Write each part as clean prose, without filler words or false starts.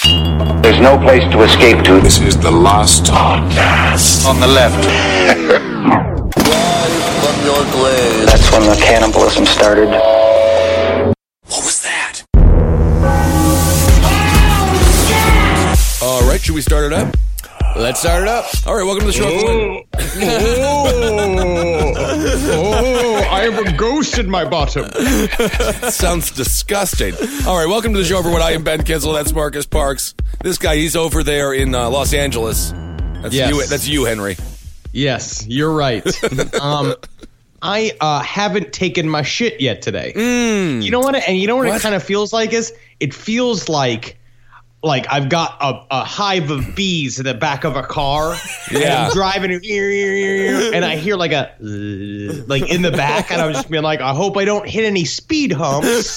There's no place to escape to. This is the last podcast. On the left. From your grave. That's when the cannibalism started. What was that? All right, should we start it up? Let's start it up. All right, welcome to the show. I have a ghost in my bottom. Sounds disgusting. All right, welcome to the show, everyone. I am Ben Kinsel. That's Marcus Parks. This guy, he's over there in Los Angeles. That's you, Henry. Yes, you're right. I haven't taken my shit yet today. You know what? And you know what it kind of feels like is it feels like I've got a hive of bees in the back of a car. And I'm driving and I hear like a in the back, and I'm just being like, I hope I don't hit any speed humps.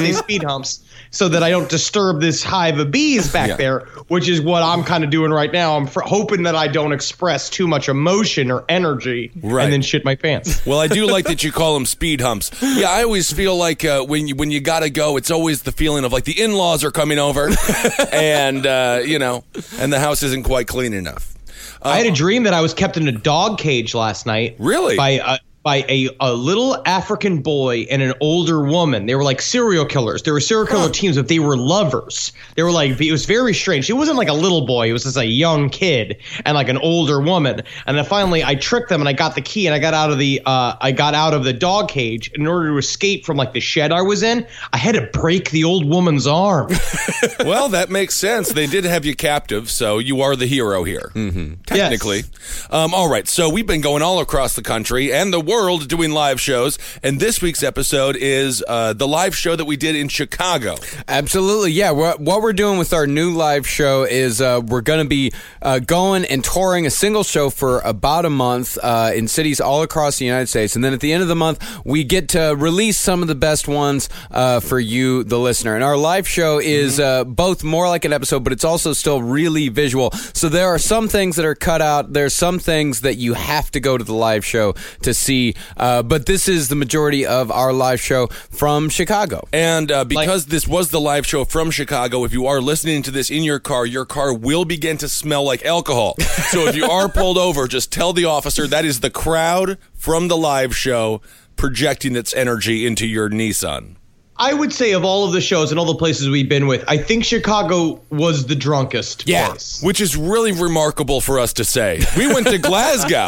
So that I don't disturb this hive of bees back there, which is what I'm kind of doing right now. I'm hoping that I don't express too much emotion or energy and then shit my pants. Well, I do like that you call them speed humps. Yeah, I always feel like when you gotta go, it's always the feeling of like the in-laws are coming over, and and the house isn't quite clean enough. I had a dream that I was kept in a dog cage last night. Really? By a little African boy and an older woman. They were like serial killers. They were serial killer teams, but they were lovers. They were like, it was very strange. It wasn't like a little boy. It was just a young kid and like an older woman. And then finally I tricked them and I got the key and I got out of the dog cage. In order to escape from like the shed I was in, I had to break the old woman's arm. Well, that makes sense. They did have you captive, so you are the hero here. Mm-hmm. Technically. Yes. All right. So we've been going all across the country and the world doing live shows, and this week's episode is the live show that we did in Chicago. Absolutely, yeah. What we're doing with our new live show is we're going to be going and touring a single show for about a month in cities all across the United States, and then at the end of the month, we get to release some of the best ones for you, the listener. And our live show is both more like an episode, but it's also still really visual. So there are some things that are cut out. There's some things that you have to go to the live show to see. But this is the majority of our live show from Chicago. And because this was the live show from Chicago, if you are listening to this in your car will begin to smell like alcohol. So if you are pulled over, just tell the officer that is the crowd from the live show projecting its energy into your Nissan. I would say of all of the shows and all the places we've been with, I think Chicago was the drunkest place. Which is really remarkable for us to say. We went to Glasgow.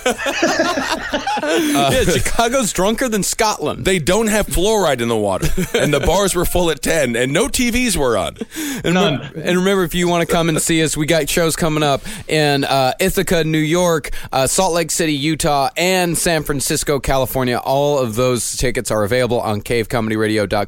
Chicago's drunker than Scotland. They don't have fluoride in the water. And the bars were full at 10, and no TVs were on. None. And remember, if you want to come and see us, we got shows coming up in Ithaca, New York, Salt Lake City, Utah, and San Francisco, California. All of those tickets are available on cavecomedyradio.com/live.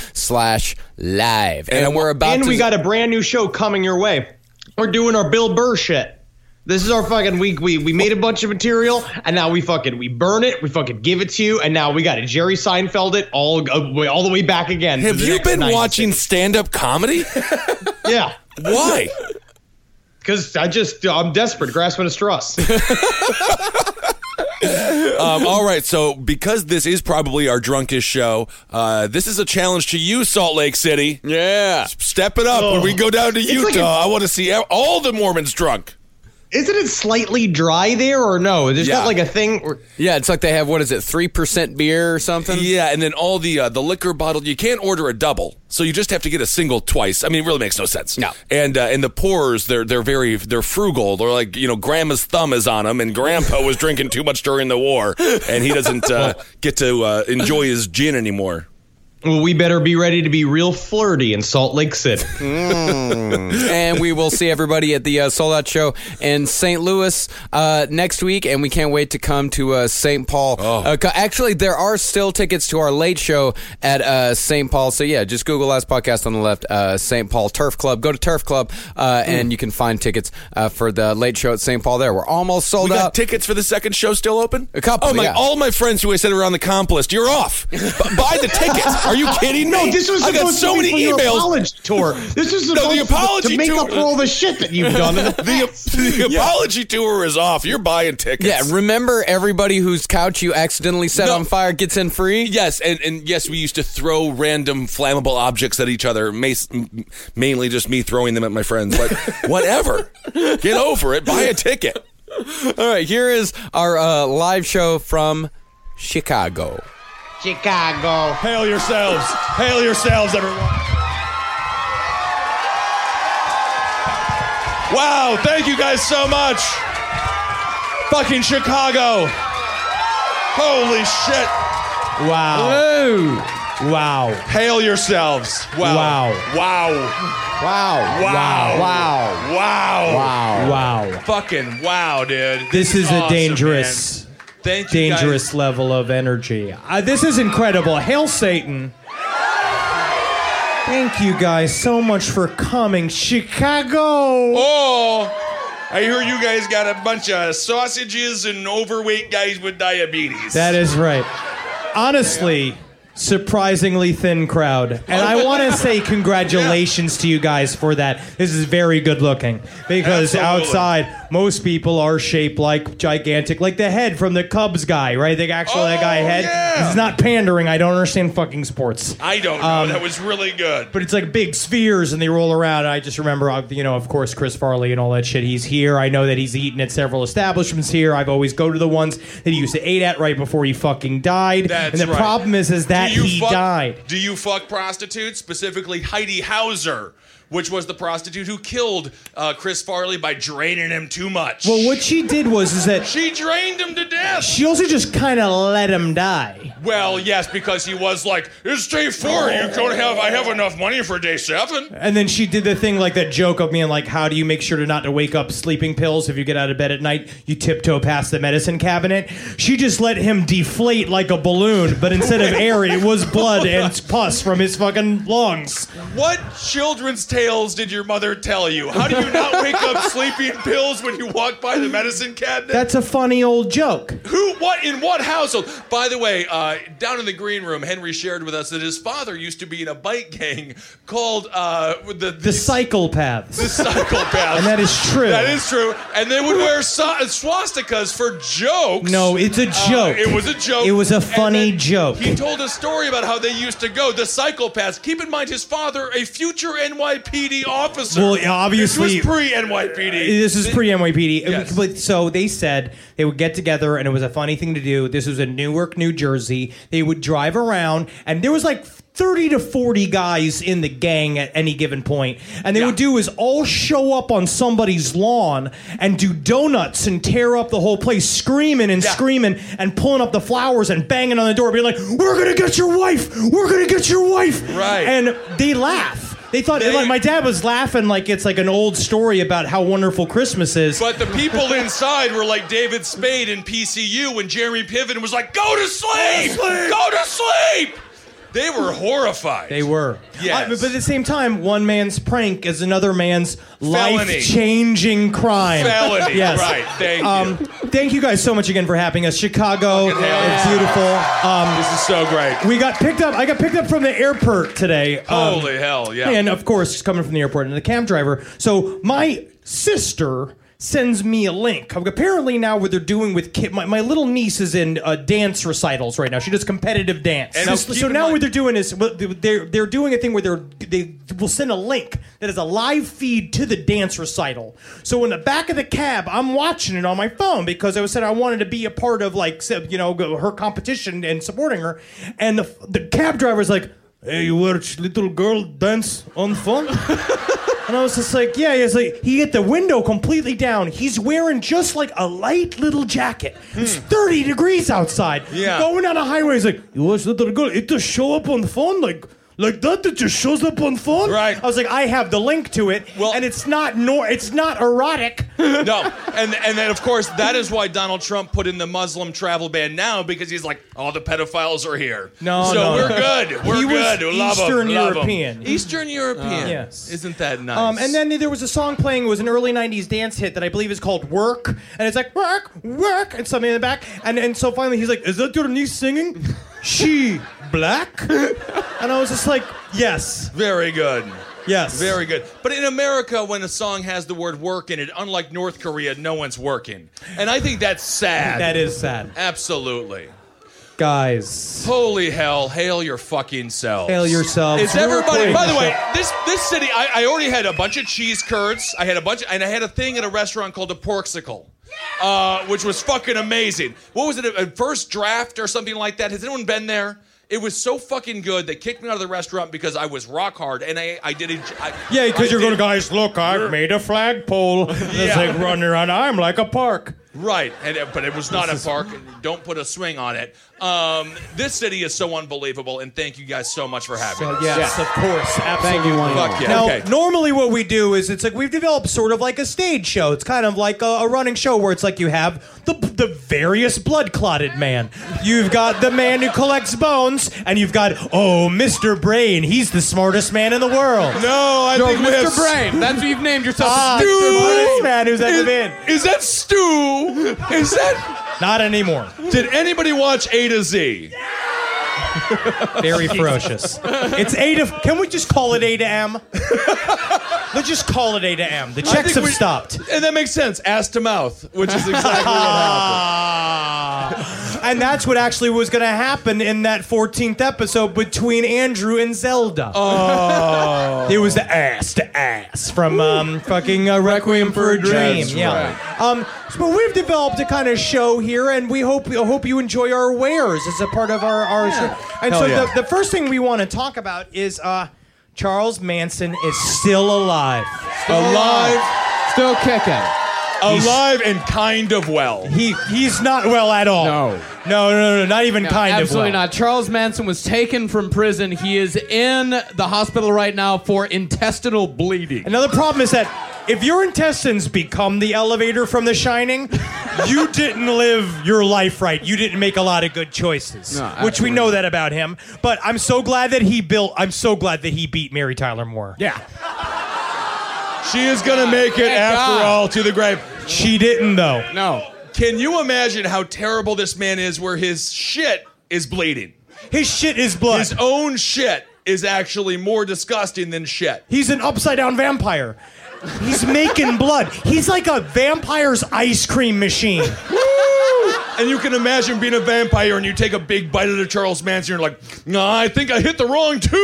And we got a brand new show coming your way. We're doing our Bill Burr shit. This is our fucking week. We made a bunch of material, and now we burn it. We fucking give it to you, and now we got to Jerry Seinfeld it all the way back again. Have you been watching stand-up comedy? Yeah. Why? Because I'm desperate, grasping at straws. All right, so because this is probably our drunkest show, this is a challenge to you, Salt Lake City. Yeah. Step it up. When we go down to Utah, I want to see all the Mormons drunk. Isn't it slightly dry there or no? There's not like a thing. Yeah, it's like they have, 3% beer or something? Yeah, and then all the liquor bottle, you can't order a double. So you just have to get a single twice. I mean, it really makes no sense. No. And the pourers, they're frugal. They're like, grandma's thumb is on them, and grandpa was drinking too much during the war, and he doesn't get to enjoy his gin anymore. Well, we better be ready to be real flirty in Salt Lake City. And we will see everybody at the Sold Out Show in St. Louis next week, and we can't wait to come to St. Paul. Actually, there are still tickets to our late show at St. Paul. So, yeah, just Google Last Podcast on the left, St. Paul Turf Club. Go to Turf Club, and you can find tickets for the late show at St. Paul there. We're almost sold out. We got tickets for the second show still open? A couple, all my friends who I said were on the comp list, you're off. Buy the tickets. Are you kidding me? No, this was I got supposed so to be many for your emails. apology tour. This was supposed the apology to make tour- up for all the shit that you've done. The apology tour is off. You're buying tickets. Yeah, remember everybody whose couch you accidentally set on fire gets in free? Yes, and yes, we used to throw random flammable objects at each other, mainly just me throwing them at my friends. But whatever. Get over it. Buy a ticket. All right, here is our live show from Chicago. Chicago. Hail yourselves. Hail yourselves, everyone. Wow, thank you guys so much. Fucking Chicago. Holy shit. Wow. Whoa. Wow. Hail yourselves. Wow. Wow. Wow. Wow. Wow. Wow. Wow. Wow. Wow. Fucking wow, dude. This is awesome, a dangerous, man. Thank you dangerous guys. level of energy. This is incredible. Hail Satan. Thank you guys so much for coming. Chicago. Oh, I hear you guys got a bunch of sausages and overweight guys with diabetes. That is right. Honestly, surprisingly thin crowd. And I want to say congratulations to you guys for that. This is very good looking. Because Absolutely. outside, most people are shaped like gigantic, like the head from the Cubs guy, right? That guy head. yeah. This is not pandering. I don't understand fucking sports. I don't know. That was really good. But it's like big spheres and they roll around. I just remember, of course, Chris Farley and all that shit. He's here. I know that he's eaten at several establishments here. I've always go to the ones that he used to eat at right before he fucking died. That's and the right. problem is that he died. Do you fuck prostitutes? Specifically Heidi Hauser, which was the prostitute who killed Chris Farley by draining him too much. Well, what she did is that She drained him to death. she also just kind of let him die. Well, yes, because he was like, it's day 4. I have enough money for day 7. And then she did the thing like that joke of being like, how do you make sure not to wake up sleeping pills if you get out of bed at night? You tiptoe past the medicine cabinet. She just let him deflate like a balloon, but instead of air, it was blood and pus from his fucking lungs. What children's tales did your mother tell you? How do you not wake up sleeping pills when you walk by the medicine cabinet? That's a funny old joke. Who, what, in what household? By the way, down in the green room, Henry shared with us that his father used to be in a bike gang called The psychopaths. The Psychopaths. And that is true. That is true. And they would wear swastikas for jokes. No, it's a joke. It was a joke. It was a And funny then joke. He told a story about how they used to go, the Psychopaths. Keep in mind, his father, a future NYPD officer. Well, obviously- This was pre-NYPD. This is pre-NYPD. Yes. But so they said they would get together, and it was a funny thing to do. This was in Newark, New Jersey. They would drive around, and there was like 30 to 40 guys in the gang at any given point. And they would do is all show up on somebody's lawn and do donuts and tear up the whole place, screaming and screaming and pulling up the flowers and banging on the door, being like, we're going to get your wife! We're going to get your wife! Right. And they laugh. They thought, like, my dad was laughing like it's like an old story about how wonderful Christmas is. But the people inside were like David Spade in PCU when Jeremy Piven was like, go to sleep! Go to sleep! They were horrified. They were. Yes. But at the same time, one man's prank is another man's Felony. life-changing crime. Felony. Yes. Right. Thank you. Thank you guys so much again for having us. Chicago, Fucking hell it's beautiful. This is so great. I got picked up from the airport today. Holy hell, yeah. And of course, coming from the airport and the cab driver. So my sister sends me a link. Apparently now what they're doing with my little niece is in dance recitals right now. She does competitive dance. And So now what they're doing is they're doing a thing where they will send a link that is a live feed to the dance recital. So in the back of the cab, I'm watching it on my phone because I said I wanted to be a part of her competition and supporting her. And the cab driver's like, "Hey, you watch little girl dance on phone?" And I was just like, yeah. He's like, he had the window completely down. He's wearing just like a light little jacket. It's 30 degrees outside. Yeah. Going down a highway. He's like, you watch little girl? It just show up on the phone like that. It just shows up on phone. Right. I was like, I have the link to it, and it's not erotic. No, and then of course that is why Donald Trump put in the Muslim travel ban now, because he's like, all the pedophiles are here. No, we're good. We're He was good. Love 'em, Eastern love 'em. European. Eastern European. Yes. Isn't that nice? And then there was a song playing. It was an early '90s dance hit that I believe is called "Work," and it's like "work, work," and something in the back. And so finally he's like, "Is that your niece singing? She black?" And I was just like, yes. Very good. Yes. Very good. But in America, when a song has the word work in it, unlike North Korea, no one's working. And I think that's sad. That is sad. Absolutely. Guys. Holy hell, hail your fucking selves. Hail yourselves. Is everybody, by the way, this city, I already had a bunch of cheese curds. I had and I had a thing at a restaurant called a Porksicle, which was fucking amazing. What was it, a first draft or something like that? Has anyone been there? It was so fucking good. They kicked me out of the restaurant because I was rock hard, and I did it. Yeah, because you're going, guys, look, I've made a flagpole. It's like running around. I'm like a park. Right, but it was not a park. Don't put a swing on it. This city is so unbelievable, and thank you guys so much for having us. Yes, of course. Absolutely. Thank you, Wayne. Fuck yeah. Now, Okay. normally what we do is it's like we've developed sort of like a stage show. It's kind of like a running show where it's like you have the various blood-clotted man. You've got the man who collects bones, and you've got, Mr. Brain. He's the smartest man in the world. No, I think we Mr. have Brain. That's what you've named yourself. The smartest man who's ever been. Is that Stu? Is that? Not anymore. Did anybody watch A to Z? Very ferocious. It's A to... Can we just call it A to M? Let's just call it A to M. The checks have stopped. And that makes sense. Ass to mouth, which is exactly what happened. And that's what actually was going to happen in that 14th episode between Andrew and Zelda. Oh. It was the ass to ass from fucking Requiem for a Dream. That's Yeah. But we've developed a kind of show here, and we hope you enjoy our wares as a part of our show. And Hell so yeah. the first thing we want to talk about is Charles Manson is still alive. Still kicking. Alive and kind of well. He's not well at all. No, not even kind of well. Absolutely not. Charles Manson was taken from prison. He is in the hospital right now for intestinal bleeding. Another problem is that if your intestines become the elevator from The Shining, you didn't live your life right. You didn't make a lot of good choices, which we know that about him. But I'm so glad that he beat Mary Tyler Moore. Yeah. She is going to make it, after all, to the grave. She didn't, though. No. Can you imagine how terrible this man is where his shit is bleeding? His shit is blood. His own shit is actually more disgusting than shit. He's an upside-down vampire. He's making blood. He's like a vampire's ice cream machine. And you can imagine being a vampire and you take a big bite of the Charles Manson and you're like, nah, I think I hit the wrong tube.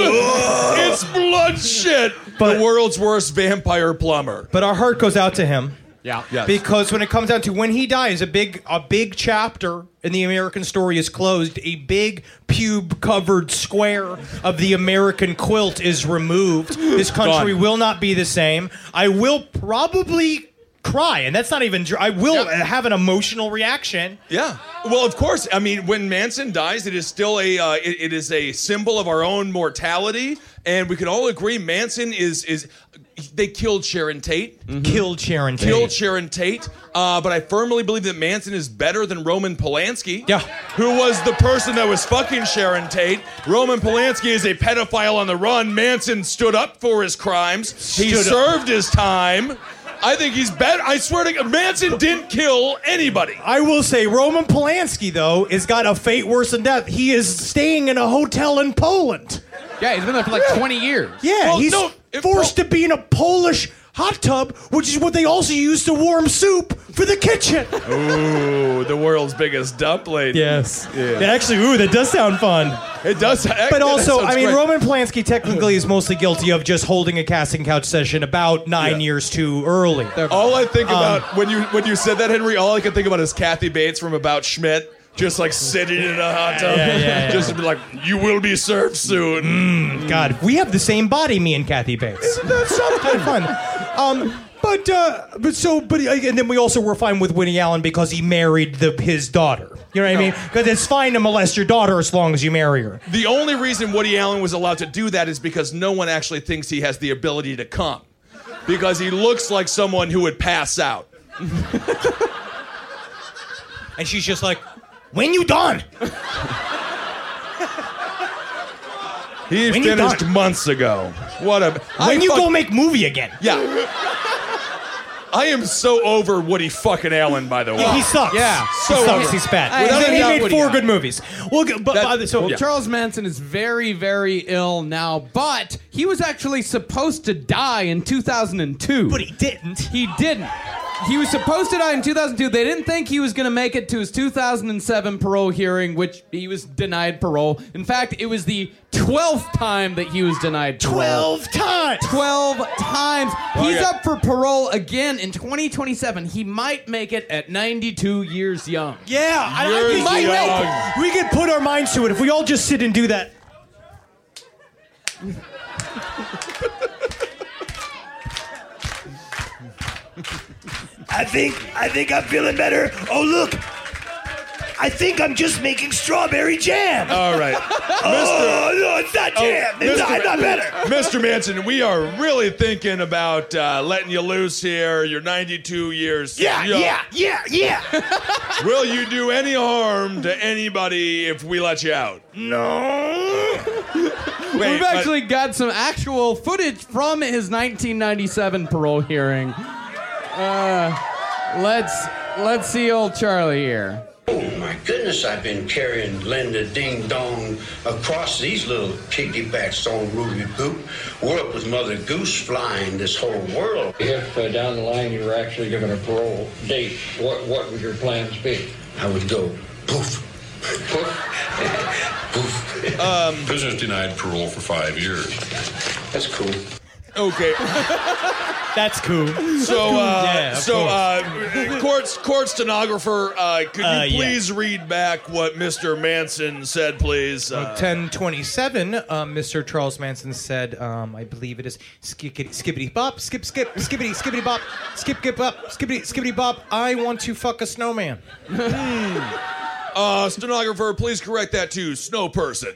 It's blood shit. But- the world's worst vampire plumber. But our heart goes out to him. Yeah. Yes. Because when it comes down to when he dies, a big chapter in the American story is closed. A big pube-covered square of the American quilt is removed. This country will not be the same. I will probably cry, and that's not even... I will have an emotional reaction. Yeah. Well, of course. I mean, when Manson dies, it is still it is a symbol of our own mortality, and we can all agree Manson is they killed Sharon Tate. Mm-hmm. Killed Sharon Tate. But I firmly believe that Manson is better than Roman Polanski. Yeah. Who was the person that was fucking Sharon Tate. Roman Polanski is a pedophile on the run. Manson stood up for his crimes. He served his time. I think he's better. I swear to God, Manson didn't kill anybody. I will say, Roman Polanski, though, has got a fate worse than death. He is staying in a hotel in Poland. Yeah, he's been there for like 20 years. Yeah, Well, he's no, forced to be in a Polish hot tub, which is what they also use to warm soup for the kitchen. Ooh, the world's biggest dumpling. Yes. Yeah. Actually, that does sound fun. It does. But also, I mean, great. Roman Polanski technically is mostly guilty of just holding a casting couch session about 9 years too early. All I think about when you said that, Henry, all I can think about is Kathy Bates from About Schmidt. Just like sitting in a hot tub. Yeah. Just to be like, you will be served soon. God, we have the same body, me and Kathy Bates. That's kind of fun. And then we also were fine with Woody Allen because he married his daughter. You know what I mean? Because it's fine to molest your daughter as long as you marry her. The only reason Woody Allen was allowed to do that is because no one actually thinks he has the ability to come. Because he looks like someone who would pass out. And she's just like, when you done? He When you finished done? months ago. What a... When you go make movie again? Yeah. I am so over Woody fucking Allen, by the way. He sucks. Yeah. So he sucks. over. He's bad. Without He a doubt, made Woody 4 Allen. good movies. Well, Charles Manson is very, very ill now, but he was actually supposed to die in 2002. but he didn't. He didn't. He was supposed to die in 2002. They didn't think he was going to make it to his 2007 parole hearing, which he was denied parole. In fact, it was the 12th time that he was denied parole. 12 times. 12 times. He's yeah. up for parole again in 2027. He might make it at 92 years young. Yeah, I Years think might young. make it. we could put our minds to it if we all just sit and do that. I think I'm feeling better. Oh, look. I think I'm just making strawberry jam. All right. Oh, no, it's not jam. It's not better. Mr. Manson, we are really thinking about letting you loose here. You're 92 years young. Yeah. Will you do any harm to anybody if we let you out? No. Wait, We've actually got some actual footage from his 1997 parole hearing. Let's see old Charlie here. Oh my goodness, I've been carrying Linda Ding Dong across these little piggybacks on Ruby Poop. We're up with Mother Goose flying this whole world. If down the line you were actually given a parole date, what would your plans be? I would go poof. Poof. Prisoners denied parole for 5 years. That's cool. Okay. That's cool. Court stenographer, could you yeah. please read back what Mr. Manson said, please? 10:27, Mr. Charles Manson said, I believe it is skippity bop, skippity bop, skippity bop. I want to fuck a snowman. Stenographer, please correct that to snow person.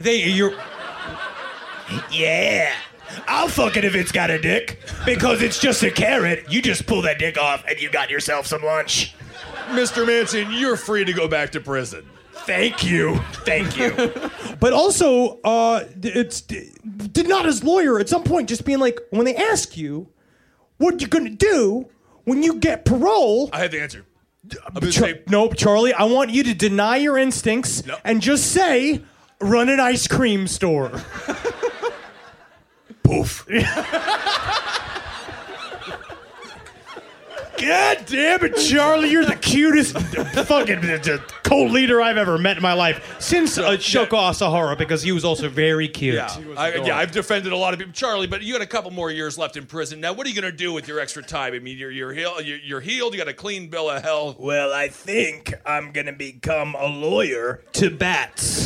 Yeah. I'll fuck it if it's got a dick. Because it's just a carrot. You just pull that dick off and you got yourself some lunch. Mr. Manson, you're free to go back to prison. Thank you. But also, did not his lawyer at some point just being like, when they ask you what you're gonna do when you get parole. I have the answer. I'm gonna say, Nope, Charlie, I want you to deny your instincts and just say, run an ice cream store. Poof. God damn it, Charlie, you're the cutest fucking co-leader I've ever met in my life. Since Shoko Asahara, because he was also very cute. I've defended a lot of people, Charlie. But you got a couple more years left in prison. Now, what are you going to do with your extra time? I mean, you're healed. You got a clean bill of health. Well, I think I'm gonna become a lawyer to bats.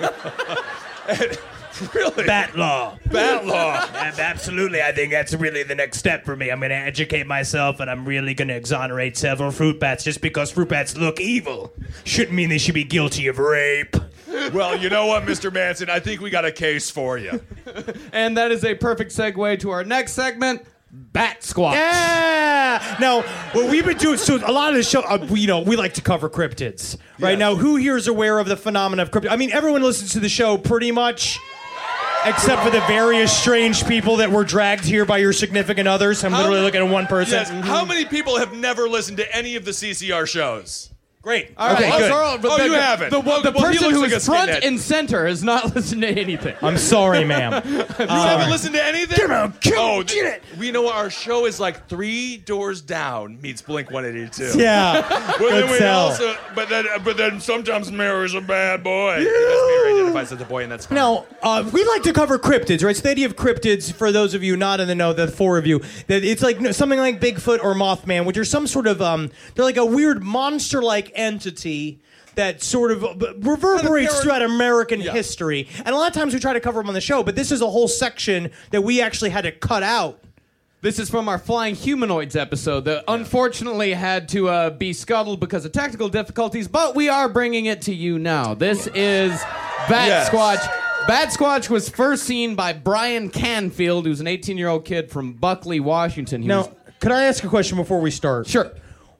Really? Bat law. Bat law. Absolutely, I think that's really the next step for me. I'm going to educate myself, and I'm really going to exonerate several fruit bats just because fruit bats look evil. Shouldn't mean they should be guilty of rape. Well, you know what, Mr. Manson? I think we got a case for you. And that is a perfect segue to our next segment, Bat Squatch. Yeah. Now, what we've been doing, so a lot of the show, we like to cover cryptids, right? Yes. Now, who here is aware of the phenomenon of cryptids? I mean, everyone listens to the show pretty much, except for the various strange people that were dragged here by your significant others. I'm literally looking at one person. Yes. How many people have never listened to any of the CCR shows? Great. All right, Okay, good. Oh, you haven't. The Well, he person looks who like a is front skinhead. and center has not listened to anything. I'm sorry, ma'am. You haven't listened to anything? Come on, get it. We know our show is like 3 Doors Down meets Blink-182. Yeah. Well, Good then we sell. also, but then sometimes Mary's a bad boy. Mary identifies as a boy, and that's fine. Now, we like to cover cryptids, right? So the idea of cryptids, for those of you not in the know, the 4 of you, that it's like something like Bigfoot or Mothman, which are some sort of, they're like a weird monster-like entity that sort of reverberates throughout American history. And a lot of times we try to cover them on the show, but this is a whole section that we actually had to cut out. This is from our Flying Humanoids episode that unfortunately had to be scuttled because of technical difficulties, but we are bringing it to you now. This is Bat Squatch. Bat Squatch was first seen by Brian Canfield, who's an 18-year-old kid from Buckley, Washington. Now, could I ask a question before we start? Sure.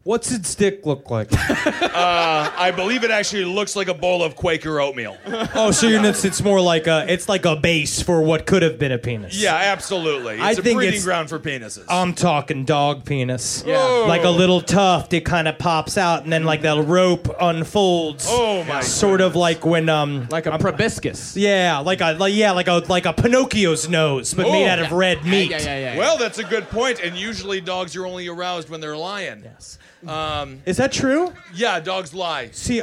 What's its dick look like? I believe it actually looks like a bowl of Quaker oatmeal. Oh, so it's more like it's like a base for what could have been a penis. Yeah, absolutely. It's I a think breeding it's- ground for penises. I'm talking dog penis. Yeah. Like a little tuft, it kind of pops out, and then like that rope unfolds. Oh, my Sort of like when Like a proboscis. yeah, like a Pinocchio's nose, but made out of red meat. Yeah. Well, that's a good point. And usually dogs are only aroused when they're lying. Yes. Is that true? Yeah, dogs lie. See,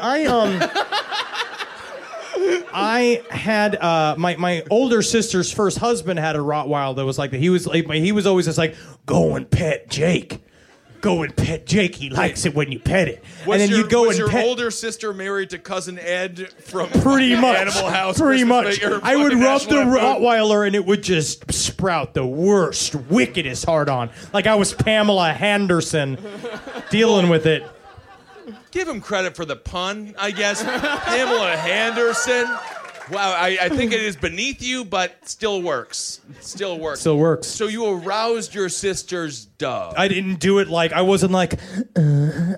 I had my older sister's first husband had a Rottweiler that was like that. He was always just like, go and pet Jake. Go and pet Jake. He likes it when you pet it. Was and then your, you go was and your pet. older sister married to cousin Ed from Pretty much. Animal House? Pretty Christmas much. Day, or I would fucking rub the National Lampoon? Rottweiler and it would just sprout the worst, wickedest hard on. Like I was Pamela Henderson dealing with it. Give him credit for the pun, I guess. Pamela Henderson. Wow, I think it is beneath you, but still works. Still works. Still works. So you aroused your sister's dove. I didn't do it like I wasn't like. Want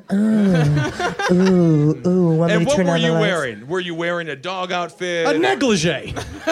And me to what turn were on the you lights? wearing? Were you wearing a dog outfit? A negligee.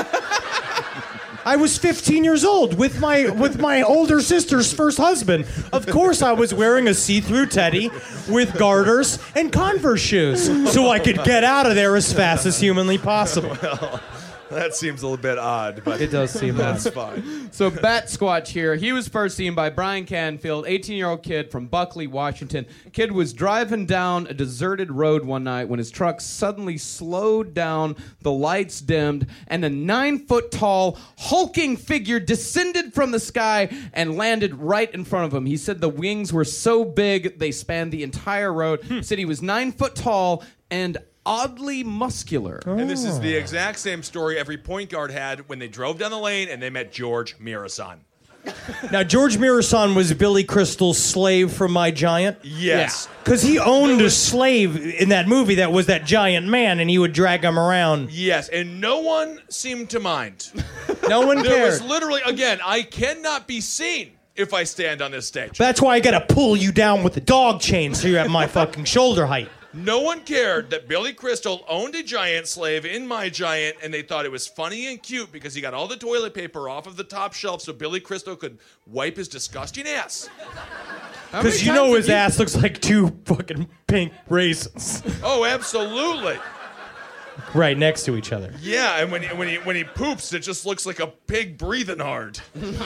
I was 15 years old with my older sister's first husband. Of course, I was wearing a see-through teddy with garters and Converse shoes, so I could get out of there as fast as humanly possible. That seems a little bit odd, but It does seem that's odd. fine. So Bat Squatch here, he was first seen by Brian Canfield, 18-year-old kid from Buckley, Washington. Kid was driving down a deserted road one night when his truck suddenly slowed down, the lights dimmed, and a 9-foot-tall, hulking figure descended from the sky and landed right in front of him. He said the wings were so big they spanned the entire road. He said he was 9 foot tall and oddly muscular. And this is the exact same story every point guard had when they drove down the lane and they met George Mirasan. Now, George Mirasan was Billy Crystal's slave from My Giant. Yes. Because he owned a slave in that movie that was that giant man, and he would drag him around. Yes, and no one seemed to mind. No one There cared. was literally, again, I cannot be seen if I stand on this stage. That's why I gotta pull you down with the dog chain so you're at my fucking shoulder height. No one cared that Billy Crystal owned a giant slave in My Giant, and they thought it was funny and cute because he got all the toilet paper off of the top shelf so Billy Crystal could wipe his disgusting ass. Because you know his ass looks like two fucking pink raisins Oh, absolutely. right next to each other. Yeah, and when he poops, it just looks like a pig breathing hard.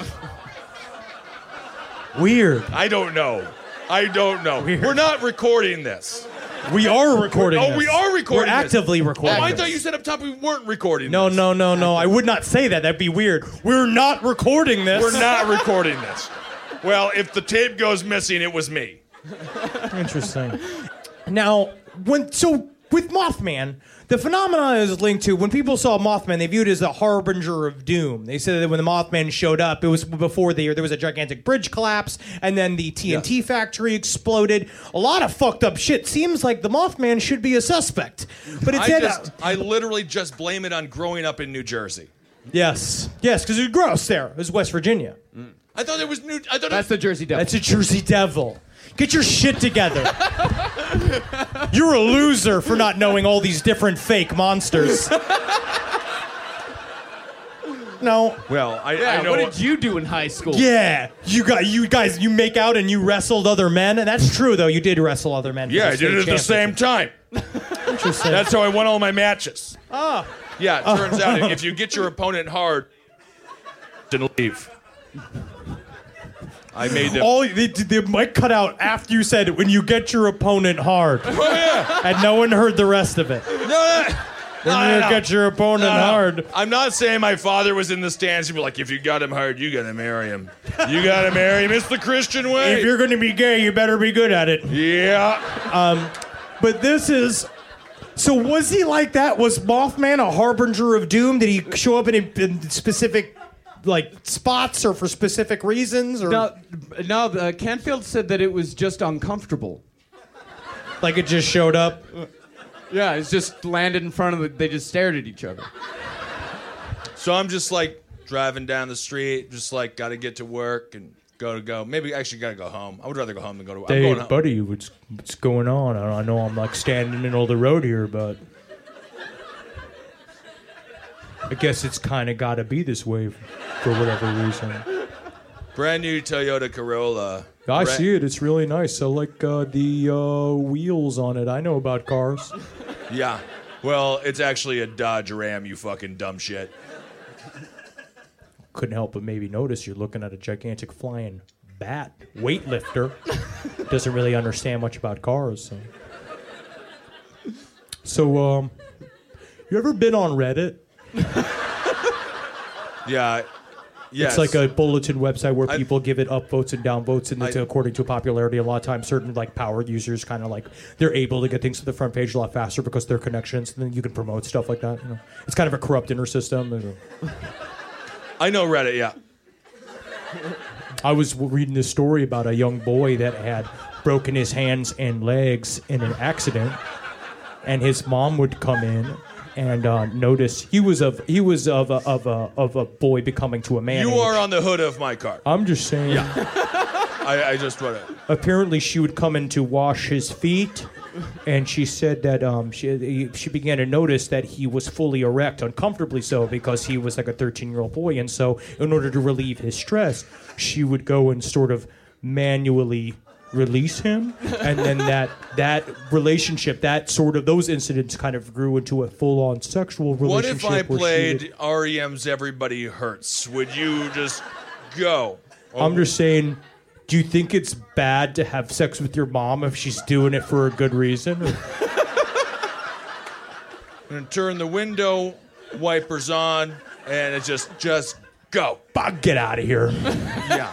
Weird. I don't know. Weird. We're not recording this. We are recording Oh, this. we are recording We're this. actively recording Oh, I this. thought you said up top we weren't recording No, this. no. I would not say that. That'd be weird. We're not recording this. We're not recording this. Well, if the tape goes missing, it was me. Interesting. Now, with Mothman, the phenomenon is linked to when people saw Mothman, they viewed it as a harbinger of doom. They said that when the Mothman showed up, it was before there was a gigantic bridge collapse, and then the TNT factory exploded. A lot of fucked up shit. Seems like the Mothman should be a suspect, but it's I literally just blame it on growing up in New Jersey. yes, because it's gross there. It was West Virginia. I thought it was New. I thought That's the Jersey Devil. That's a Jersey Devil. Get your shit together. You're a loser for not knowing all these different fake monsters. No. Well, I know. What did you do in high school? Yeah, you guys, you make out and you wrestled other men, and that's true though. You did wrestle other men. for Yeah, the I did it state at the same time. championship. Interesting. That's how I won all my matches. Ah. Yeah, it turns out if you get your opponent hard, then leave. I made them. all the mic cut out after you said when you get your opponent hard, Oh, yeah. and no one heard the rest of it. No. When you get your opponent hard. I'm not saying my father was in the stands. He'd be like, if you got him hard, you gotta marry him. You gotta marry him. It's the Christian way. If you're going to be gay, you better be good at it. Yeah. But this is. So was he like that? Was Mothman a harbinger of doom? Did he show up in specific like spots or for specific reasons? Or No, Canfield said that it was just uncomfortable. like it just showed up? Yeah, it's just landed in front of it. They just stared at each other. So I'm just like driving down the street, just like gotta get to work, and Go. Maybe actually gotta go home. I would rather go home than go to. I'm Hey, going home. buddy, what's going on? I know I'm like standing in the middle of the road here, but I guess it's kind of got to be this way for whatever reason. Brand new Toyota Corolla. I see it. It's really nice. I like the wheels on it. I know about cars. Yeah. Well, it's actually a Dodge Ram, you fucking dumb shit. Couldn't help but maybe notice you're looking at a gigantic flying bat weightlifter. Doesn't really understand much about cars. So, you ever been on Reddit? Yeah. Yes. It's like a bulletin website where people give it upvotes and downvotes, and it's according to popularity. A lot of times, certain like power users kind of like they're able to get things to the front page a lot faster because they're connections, and then you can promote stuff like that. You know, it's kind of a corrupt inner system. I know Reddit. Yeah. I was reading this story about a young boy that had broken his hands and legs in an accident, and his mom would come in and notice he was of a boy becoming to a man. You are on the hood of my car. I'm just saying. Yeah. I just wrote it. Apparently, she would come in to wash his feet, and she said that she began to notice that he was fully erect, uncomfortably so, because he was like a 13-year-old boy. And so, in order to relieve his stress, she would go and sort of manually release him, and then that relationship, those incidents kind of grew into a full-on sexual relationship. What if I played REM's Everybody Hurts? Would you just go? I'm just saying, do you think it's bad to have sex with your mom if she's doing it for a good reason? I'm gonna turn the window wipers on, and it's just go. Get out of here. Yeah.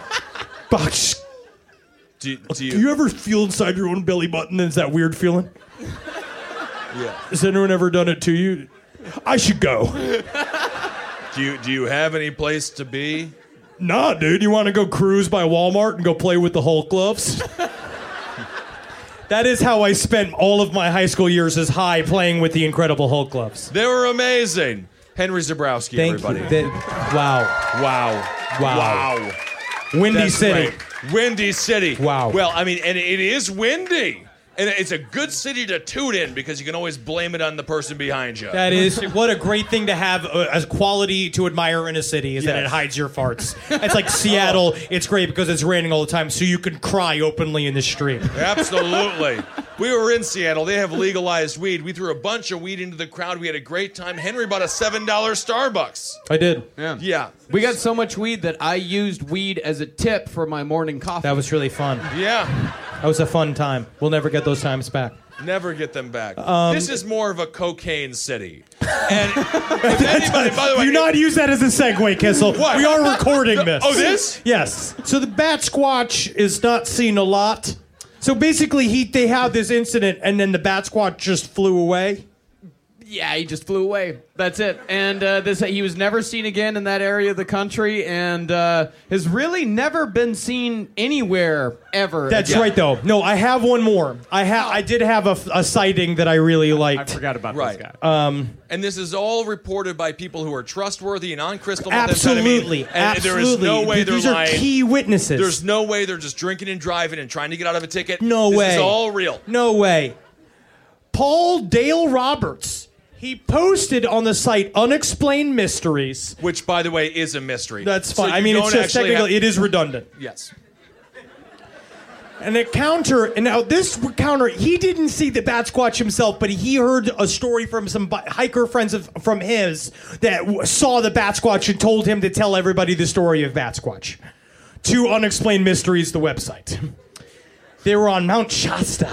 Do you ever feel inside your own belly button? Is that weird feeling? Yeah. Has anyone ever done it to you? I should go. Do you have any place to be? Nah, dude. You want to go cruise by Walmart and go play with the Hulk gloves? That is how I spent all of my high school years as high, playing with the Incredible Hulk gloves. They were amazing. Henry Zebrowski, everybody. Wow. Windy That's City. Great. Windy City. Wow. Well, I mean, and it is windy. And it's a good city to toot in because you can always blame it on the person behind you. That is, what a great thing to have as quality to admire in a city is that Yes. it hides your farts. It's like Seattle, it's great because it's raining all the time, so you can cry openly in the street. Absolutely. We were in Seattle. They have legalized weed. We threw a bunch of weed into the crowd. We had a great time. Henry bought a $7 Starbucks. I did. Yeah. We got so much weed that I used weed as a tip for my morning coffee. That was really fun. Yeah. That was a fun time. We'll never get those times back. Never get them back. This is more of a cocaine city. And if anybody, by the way, Do not use that as a segue, Kissel. What? We are recording this. Oh, this? Yes. So the Bat Squatch is not seen a lot. So basically, they had this incident, and then the Bat Squatch just flew away. Yeah, he just flew away. That's it. And he was never seen again in that area of the country, and has really never been seen anywhere ever. That's again. right, though. No, I have one more. I did have a sighting that I really liked. I forgot about Right. this guy. And this is all reported by people who are trustworthy and on crystal Absolutely, methamphetamine. And there is no way they're These lying. are key witnesses. There's no way they're just drinking and driving and trying to get out of a ticket. No This way. is all real. No way. Paul Dale Roberts. He posted on the site Unexplained Mysteries. Which, by the way, is a mystery. That's So fine. I you mean, it's don't just actually technically, have- it is redundant. Yes. An encounter, and now this encounter, he didn't see the Bat Squatch himself, but he heard a story from some hiker friends from his that saw the Bat Squatch and told him to tell everybody the story of Bat Squatch. To Unexplained Mysteries, the website. They were on Mount Shasta.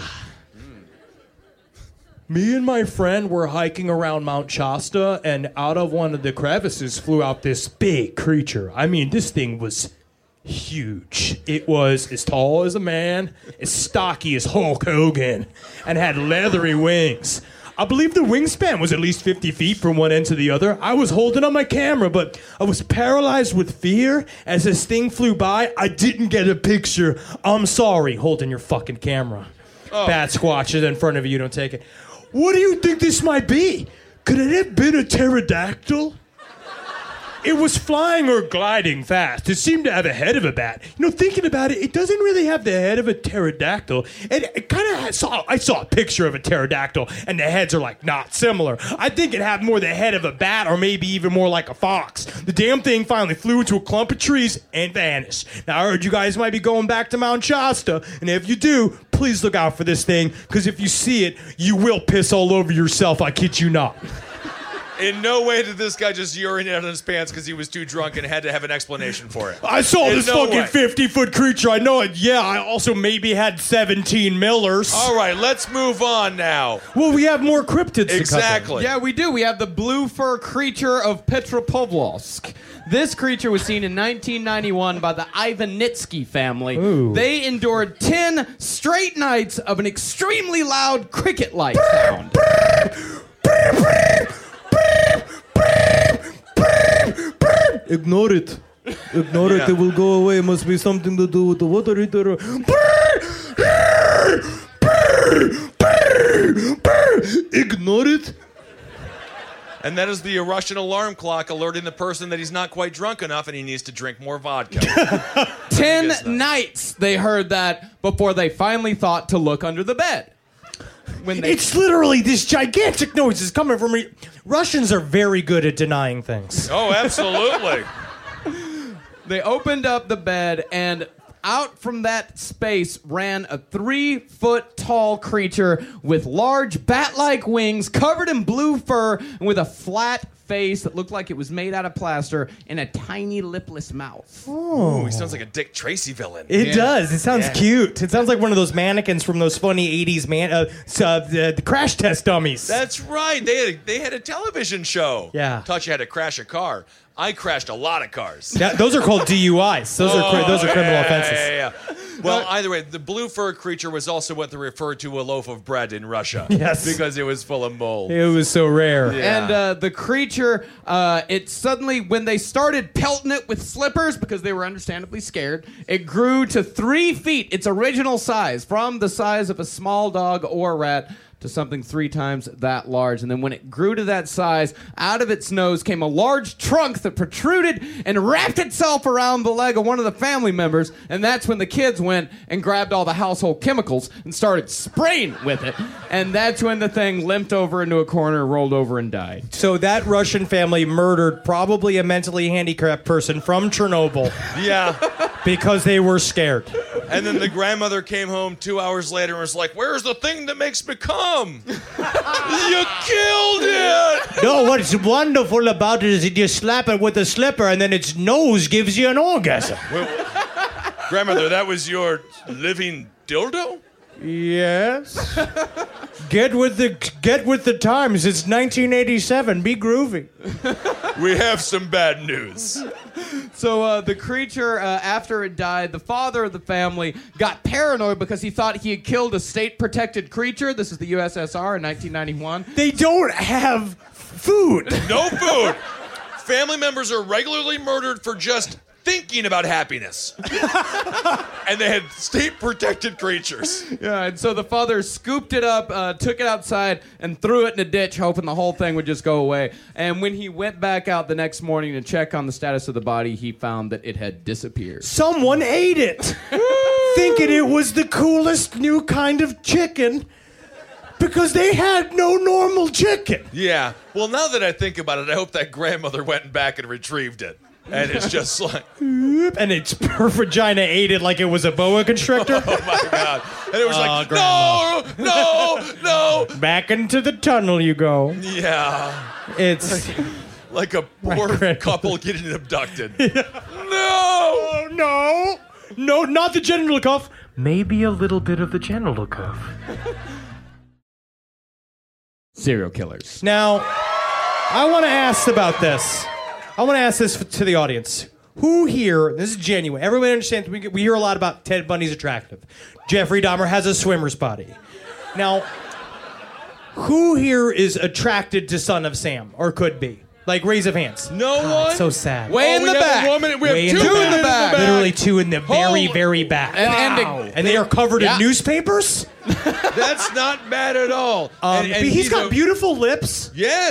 Me and my friend were hiking around Mount Shasta, and out of one of the crevices flew out this big creature. I mean, this thing was huge. It was as tall as a man, as stocky as Hulk Hogan, and had leathery wings. I believe the wingspan was at least 50 feet from one end to the other. I was holding on my camera, but I was paralyzed with fear as this thing flew by. I didn't get a picture. I'm sorry, holding your fucking camera. Bat Squatch is in front of you, don't take it. What do you think this might be? Could it have been a pterodactyl? It was flying or gliding fast. It seemed to have a head of a bat. You know, thinking about it, it doesn't really have the head of a pterodactyl. And it kind of I saw a picture of a pterodactyl, and the heads are like not similar. I think it had more the head of a bat, or maybe even more like a fox. The damn thing finally flew into a clump of trees and vanished. Now, I heard you guys might be going back to Mount Shasta, and if you do, please look out for this thing, because if you see it, you will piss all over yourself. I kid you not. In no way did this guy just urinate on his pants because he was too drunk and had to have an explanation for it. I saw In this no fucking way. 50-foot creature. I know it. Yeah, I also maybe had 17 Millers. All right, let's move on now. Well, we have more cryptids to Exactly. Yeah, we do. We have the blue fur creature of Petropavlovsk. This creature was seen in 1991 by the Ivanitsky family. Ooh. They endured 10 straight nights of an extremely loud cricket-like sound. Ignore it. Ignore it. It will go away. It must be something to do with the water heater. Ignore it. And that is the Russian alarm clock alerting the person that he's not quite drunk enough and he needs to drink more vodka. 10 nights they heard that before they finally thought to look under the bed. When they It's literally this gigantic noise is coming from me. Russians are very good at denying things. Oh, absolutely. They opened up the bed, and out from that space ran a 3-foot tall creature with large bat-like wings, covered in blue fur, and with a flat face that looked like it was made out of plaster, and a tiny lipless mouth. Ooh, he sounds like a Dick Tracy villain. It does. It sounds cute. It sounds like one of those mannequins from those funny 80s the crash test dummies. That's right. They had a television show. Yeah. Taught you how to crash a car. I crashed a lot of cars. Those are called DUIs. Those are criminal offenses. Yeah. Well, either way, the blue fur creature was also what they referred to a loaf of bread in Russia. Yes. Because it was full of mold. It was so rare. Yeah. And the creature, it suddenly, when they started pelting it with slippers, because they were understandably scared, it grew to 3 feet, its original size, from the size of a small dog or rat to something 3 times that large. And then when it grew to that size, out of its nose came a large trunk that protruded and wrapped itself around the leg of one of the family members. And that's when the kids went and grabbed all the household chemicals and started spraying with it. And that's when the thing limped over into a corner, rolled over, and died. So that Russian family murdered probably a mentally handicapped person from Chernobyl Yeah. because they were scared. And then the grandmother came home 2 hours later and was like, "Where's the thing that makes me come? You killed it!" No, what's wonderful about it is that you slap it with a slipper and then its nose gives you an orgasm. Grandmother, that was your living dildo? Yes. Get with the times. It's 1987. Be groovy. We have some bad news. So the creature, after it died, the father of the family got paranoid because he thought he had killed a state-protected creature. This is the USSR in 1991. They don't have food. No food. Family members are regularly murdered for just thinking about happiness. And they had state-protected creatures. Yeah, and so the father scooped it up, took it outside, and threw it in a ditch, hoping the whole thing would just go away. And when he went back out the next morning to check on the status of the body, he found that it had disappeared. Someone ate it, thinking it was the coolest new kind of chicken because they had no normal chicken. Yeah. Well, now that I think about it, I hope that grandmother went back and retrieved it. And it's just like... And its her vagina ate it like it was a boa constrictor. Oh, my God. And it was like, Grandma. no. Back into the tunnel you go. Yeah. It's... Like a poor couple getting abducted. No! No! No, not the genital cuff. Maybe a little bit of the genital cuff. Serial killers. Now, I want to ask about this. I want to ask this to the audience. Who here, this is genuine, everyone understands, we hear a lot about Ted Bundy's attractive. Jeffrey Dahmer has a swimmer's body. Now, who here is attracted to Son of Sam, or could be? Like, raise of hands. No one? It's so sad. Way in the back. We have Way two in the back. Literally 2 in the very, very back. And they are covered in newspapers? That's not bad at all. He's got beautiful lips. Yes.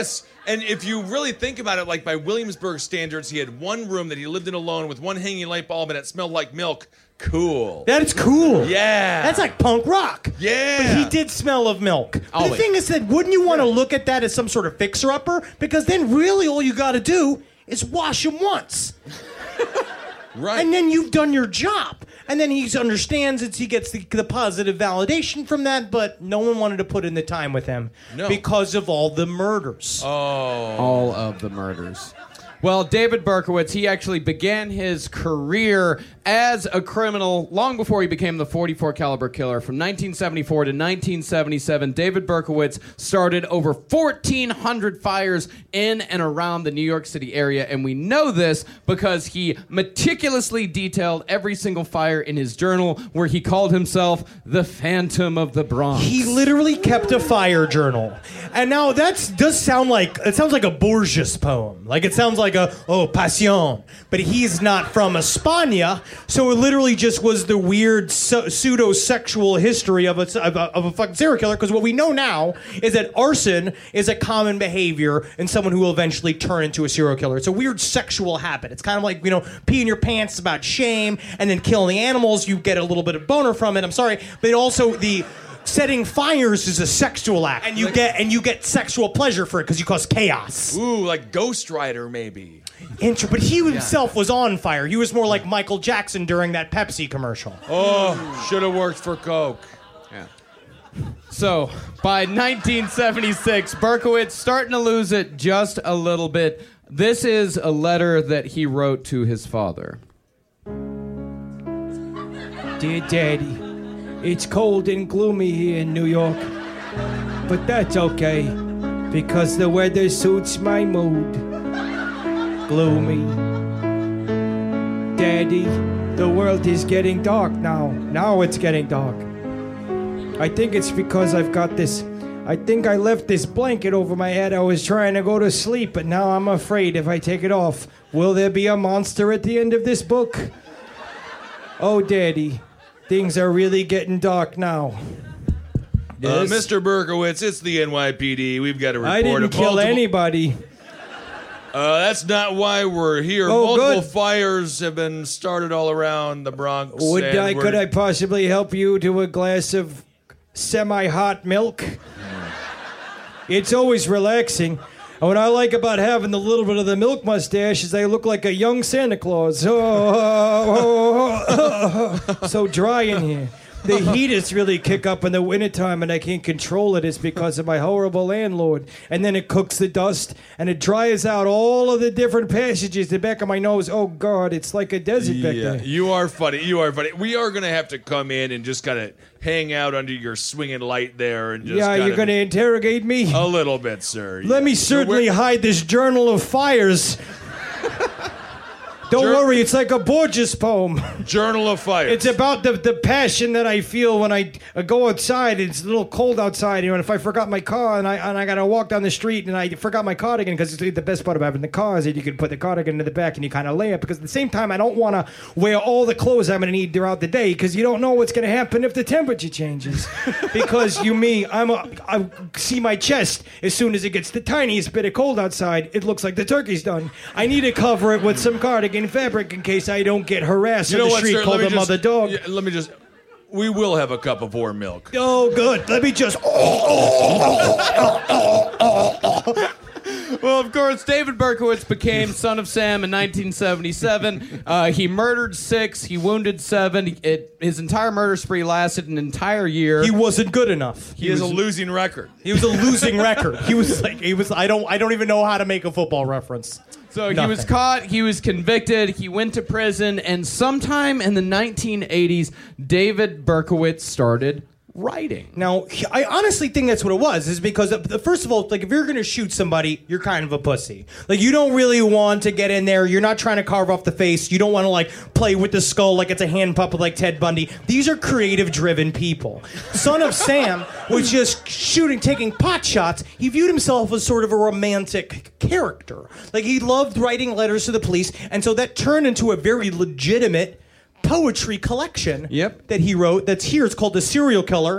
And if you really think about it, like by Williamsburg standards, he had one room that he lived in alone with one hanging light bulb and it smelled like milk. Cool. That's cool. Yeah. That's like punk rock. Yeah. But he did smell of milk. But Always. the thing is that wouldn't you want to look at that as some sort of fixer-upper? Because then really all you got to do is wash him once. Right. And then you've done your job. And then he understands it. He gets the positive validation from that, but no one wanted to put in the time with him because of all the murders. All of the murders. Well, David Berkowitz, he actually began his career as a criminal long before he became the .44 caliber killer. From 1974 to 1977, David Berkowitz started over 1,400 fires in and around the New York City area, and we know this because he meticulously detailed every single fire in his journal, where he called himself the Phantom of the Bronx. He literally kept a fire journal. And now that sounds like a Borges poem. Like it sounds like Passion. But he's not from España, so it literally just was the weird pseudo-sexual history of a fucking serial killer, because what we know now is that arson is a common behavior in someone who will eventually turn into a serial killer. It's a weird sexual habit. It's kind of like, peeing your pants is about shame, and then killing the animals, you get a little bit of boner from it. I'm sorry. But also the setting fires is a sexual act, and you get sexual pleasure for it because you cause chaos. Ooh, like Ghost Rider, maybe. But he himself was on fire. He was more like Michael Jackson during that Pepsi commercial. Oh, should have worked for Coke. Yeah. So, by 1976, Berkowitz starting to lose it just a little bit. This is a letter that he wrote to his father. Dear Daddy, it's cold and gloomy here in New York, but that's okay, because the weather suits my mood. Gloomy. Daddy, the world is getting dark now. Now it's getting dark. I think it's because I've got this... I think I left this blanket over my head. I was trying to go to sleep, but now I'm afraid if I take it off, will there be a monster at the end of this book? Oh, Daddy, things are really getting dark now. Yes. Mr. Berkowitz, it's the NYPD. We've got a report. I didn't kill anybody. That's not why we're here. Oh, Multiple good. fires have been started all around the Bronx. Could I possibly help you to a glass of semi-hot milk? It's always relaxing. And what I like about having the little bit of the milk mustache is I look like a young Santa Claus. So dry in here. The heat is really kick up in the wintertime and I can't control it. It's because of my horrible landlord. And then it cooks the dust and it dries out all of the different passages. The back of my nose, oh God, it's like a desert back there. You are funny. We are going to have to come in and just kind of hang out under your swinging light there. And just you're going to interrogate me? A little bit, sir. Let me certainly hide this journal of fires. Don't worry, it's like a Borges poem. Journal of Fire. It's about the passion that I feel when I go outside. It's a little cold outside, and if I forgot my car and I gotta walk down the street and I forgot my cardigan, because the best part about having the car is that you can put the cardigan in the back and you kind of lay it, because at the same time I don't want to wear all the clothes I'm gonna need throughout the day, because you don't know what's gonna happen if the temperature changes. Because I see my chest as soon as it gets the tiniest bit of cold outside. It looks like the turkey's done. I need to cover it with some cardigan fabric in case I don't get harassed in the street called a mother dog. Yeah, we will have a cup of warm milk. Oh, good. Let me just... Well, of course, David Berkowitz became Son of Sam in 1977. He murdered 6. He wounded 7. His entire murder spree lasted an entire year. He wasn't good enough. He has a losing record. He was a losing record. He was. I don't even know how to make a football reference. So he was caught, he was convicted, he went to prison, and sometime in the 1980s, David Berkowitz started writing. Now, I honestly think that's what it was, is because, first of all, like, if you're going to shoot somebody, you're kind of a pussy. Like, you don't really want to get in there. You're not trying to carve off the face. You don't want to, like, play with the skull like it's a hand puppet like Ted Bundy. These are creative-driven people. Son of Sam was just taking pot shots. He viewed himself as sort of a romantic character. Like, he loved writing letters to the police, and so that turned into a very legitimate poetry collection that he wrote that's here. It's called The Serial Killer.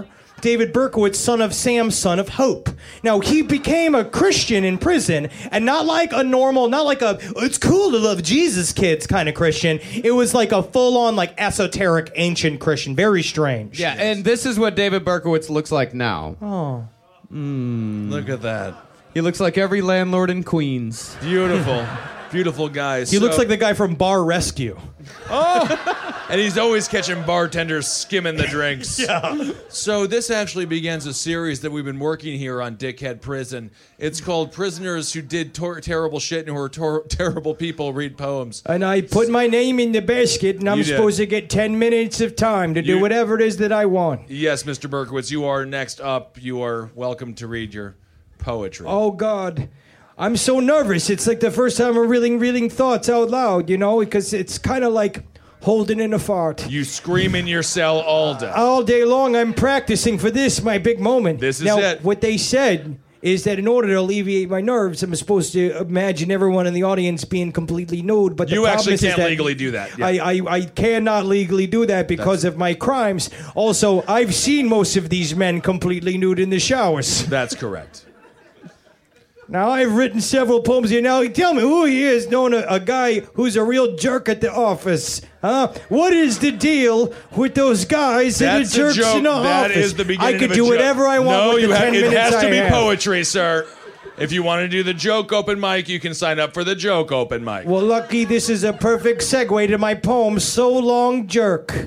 David Berkowitz, son of Sam, son of Hope. Now, he became a Christian in prison, and not like a normal, not like a, it's cool to love Jesus kids kind of Christian. It was like a full-on, like, esoteric, ancient Christian. Very strange. Yeah, and this is what David Berkowitz looks like now. Oh. Look at that. He looks like every landlord in Queens. Beautiful. Beautiful guys. He looks like the guy from Bar Rescue. And he's always catching bartenders skimming the drinks. Yeah. So this actually begins a series that we've been working here on Dickhead Prison. It's called Prisoners Who Did Terrible Shit and Who Are Terrible People Read Poems. And I put my name in the basket, and I'm You did. supposed to get 10 minutes of time to do whatever it is that I want. Yes, Mr. Berkowitz, you are next up. You are welcome to read your poetry. Oh, God. I'm so nervous. It's like the first time I'm reading thoughts out loud, you know, because it's kind of like holding in a fart. You scream in your cell all day. All day long, I'm practicing for this, my big moment. This is now, it. What they said is that in order to alleviate my nerves, I'm supposed to imagine everyone in the audience being completely nude. But the You problem actually is can't that legally do that. Yeah. I cannot legally do that because of my crimes. Also, I've seen most of these men completely nude in the showers. That's correct. Now, I've written several poems here. Now, tell me who he is, knowing a guy who's a real jerk at the office. Huh? What is the deal with those guys that That's are jerks a joke. in the That office? is the beginning I could of a do joke. whatever I want No, with the 10 it minutes has to I be have. poetry, sir. If you want to do the joke open mic, you can sign up for the joke open mic. Well, lucky this is a perfect segue to my poem, So Long Jerk.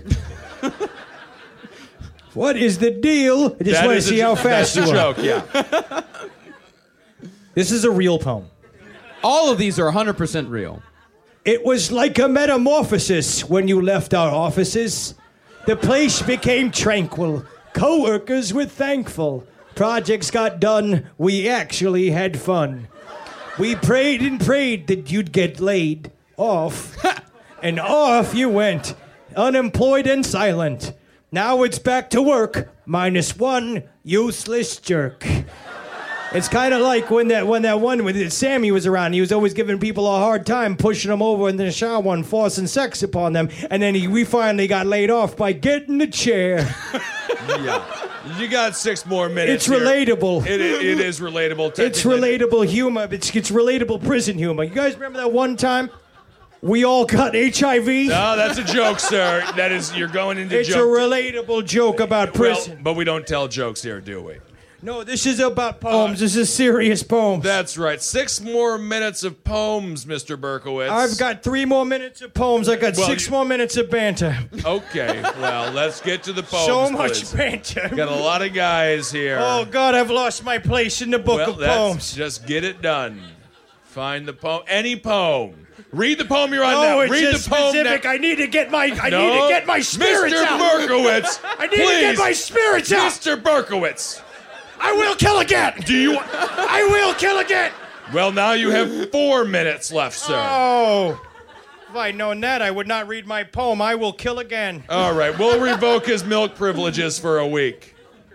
What is the deal? I just want to see how fast you That's are. a joke, yeah. This is a real poem. All of these are 100% real. It was like a metamorphosis when you left our offices. The place became tranquil. Co-workers were thankful. Projects got done. We actually had fun. We prayed and prayed that you'd get laid off. And off you went, unemployed and silent. Now it's back to work, -1 useless jerk. It's kind of like when Sammy was around. He was always giving people a hard time, pushing them over in the shower and forcing sex upon them. And then we finally got laid off by getting the chair. Yeah. You got 6 more minutes. It's relatable. It is relatable. It's technically. relatable humor. It's relatable prison humor. You guys remember that one time we all got HIV? No, that's a joke, sir. That is, you're going into It's joke. a relatable joke about prison. Well, but we don't tell jokes here, do we? No, this is about poems. This is serious poems. That's right. 6 more minutes of poems, Mr. Berkowitz. I've got 3 more minutes of poems. I got Well, 6 more minutes of banter. Okay, well, let's get to the poems. So much please. banter. Got a lot of guys here. Oh, God, I've lost my place in the book well, of that's- poems. Just get it done. Find the poem. Any poem. Read the poem you're on No, now. it's Read just the poem specific. now. I need to get my No. need to get my spirits Mr. out. Berkowitz. I need to get please. my spirits out. Mr. Berkowitz. I will kill again. Do you? I will kill again. Well, now you have 4 minutes left, sir. Oh. If I'd known that, I would not read my poem. I will kill again. All right, we'll revoke his milk privileges for a week.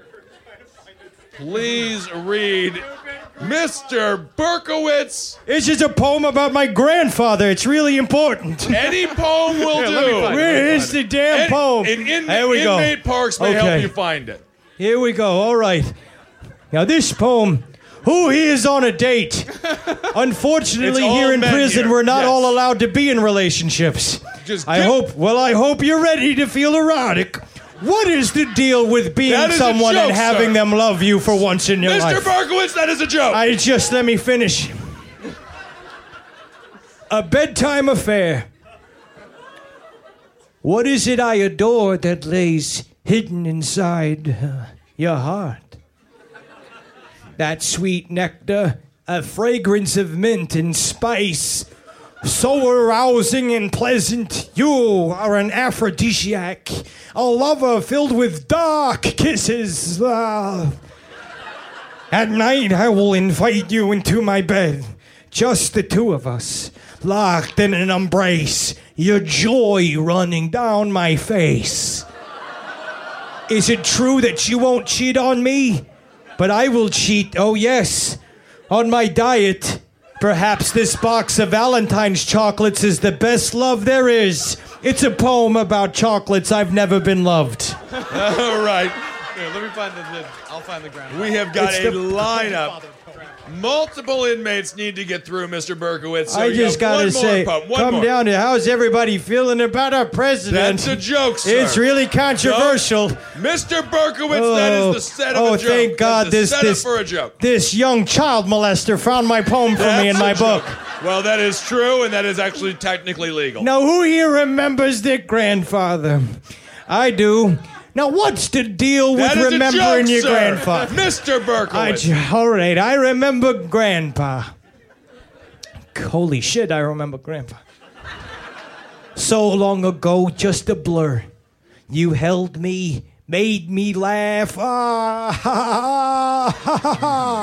Please read Mr. Berkowitz. This is a poem about my grandfather. It's really important. Any poem will do. Where is the damn poem? There we go. Inmate Parks may Okay. help you find it. Here we go. All right. Now this poem. Who here is on a date? Unfortunately, It's all here in men prison, here. we're not Yes. all allowed to be in relationships. Just I get- hope you're ready to feel erotic. What is the deal with being That is a someone joke, and having sir. them love you for once in your Mr. life? Berkowitz, that is a joke. Let me finish. A bedtime affair. What is it I adore that lays hidden inside your heart? That sweet nectar, a fragrance of mint and spice, so arousing and pleasant. You are an aphrodisiac, a lover filled with dark kisses. At night, I will invite you into my bed, just the 2 of us, locked in an embrace, your joy running down my face. Is it true that you won't cheat on me? But I will cheat, oh yes, on my diet. Perhaps this box of Valentine's chocolates is the best love there is. It's a poem about chocolates. I've never been loved. All right. Let me find I'll find the ground. We have got a lineup. Multiple inmates need to get through, Mr. Berkowitz. So I just gotta say, come down to how's everybody feeling about our president? That's a joke, sir. It's really controversial. No. Mr. Berkowitz, that is the set of a joke. Oh, thank God, for a joke. This young child molester found my poem for me in my book. Well, that is true, and that is actually technically legal. Now, who here remembers their grandfather? I do. Now, what's the deal with remembering your grandfather? Mr. Berkowitz. All right, I remember Grandpa. Holy shit, I remember Grandpa. So long ago, just a blur. You held me, made me laugh. Ah, ha, ha, ha,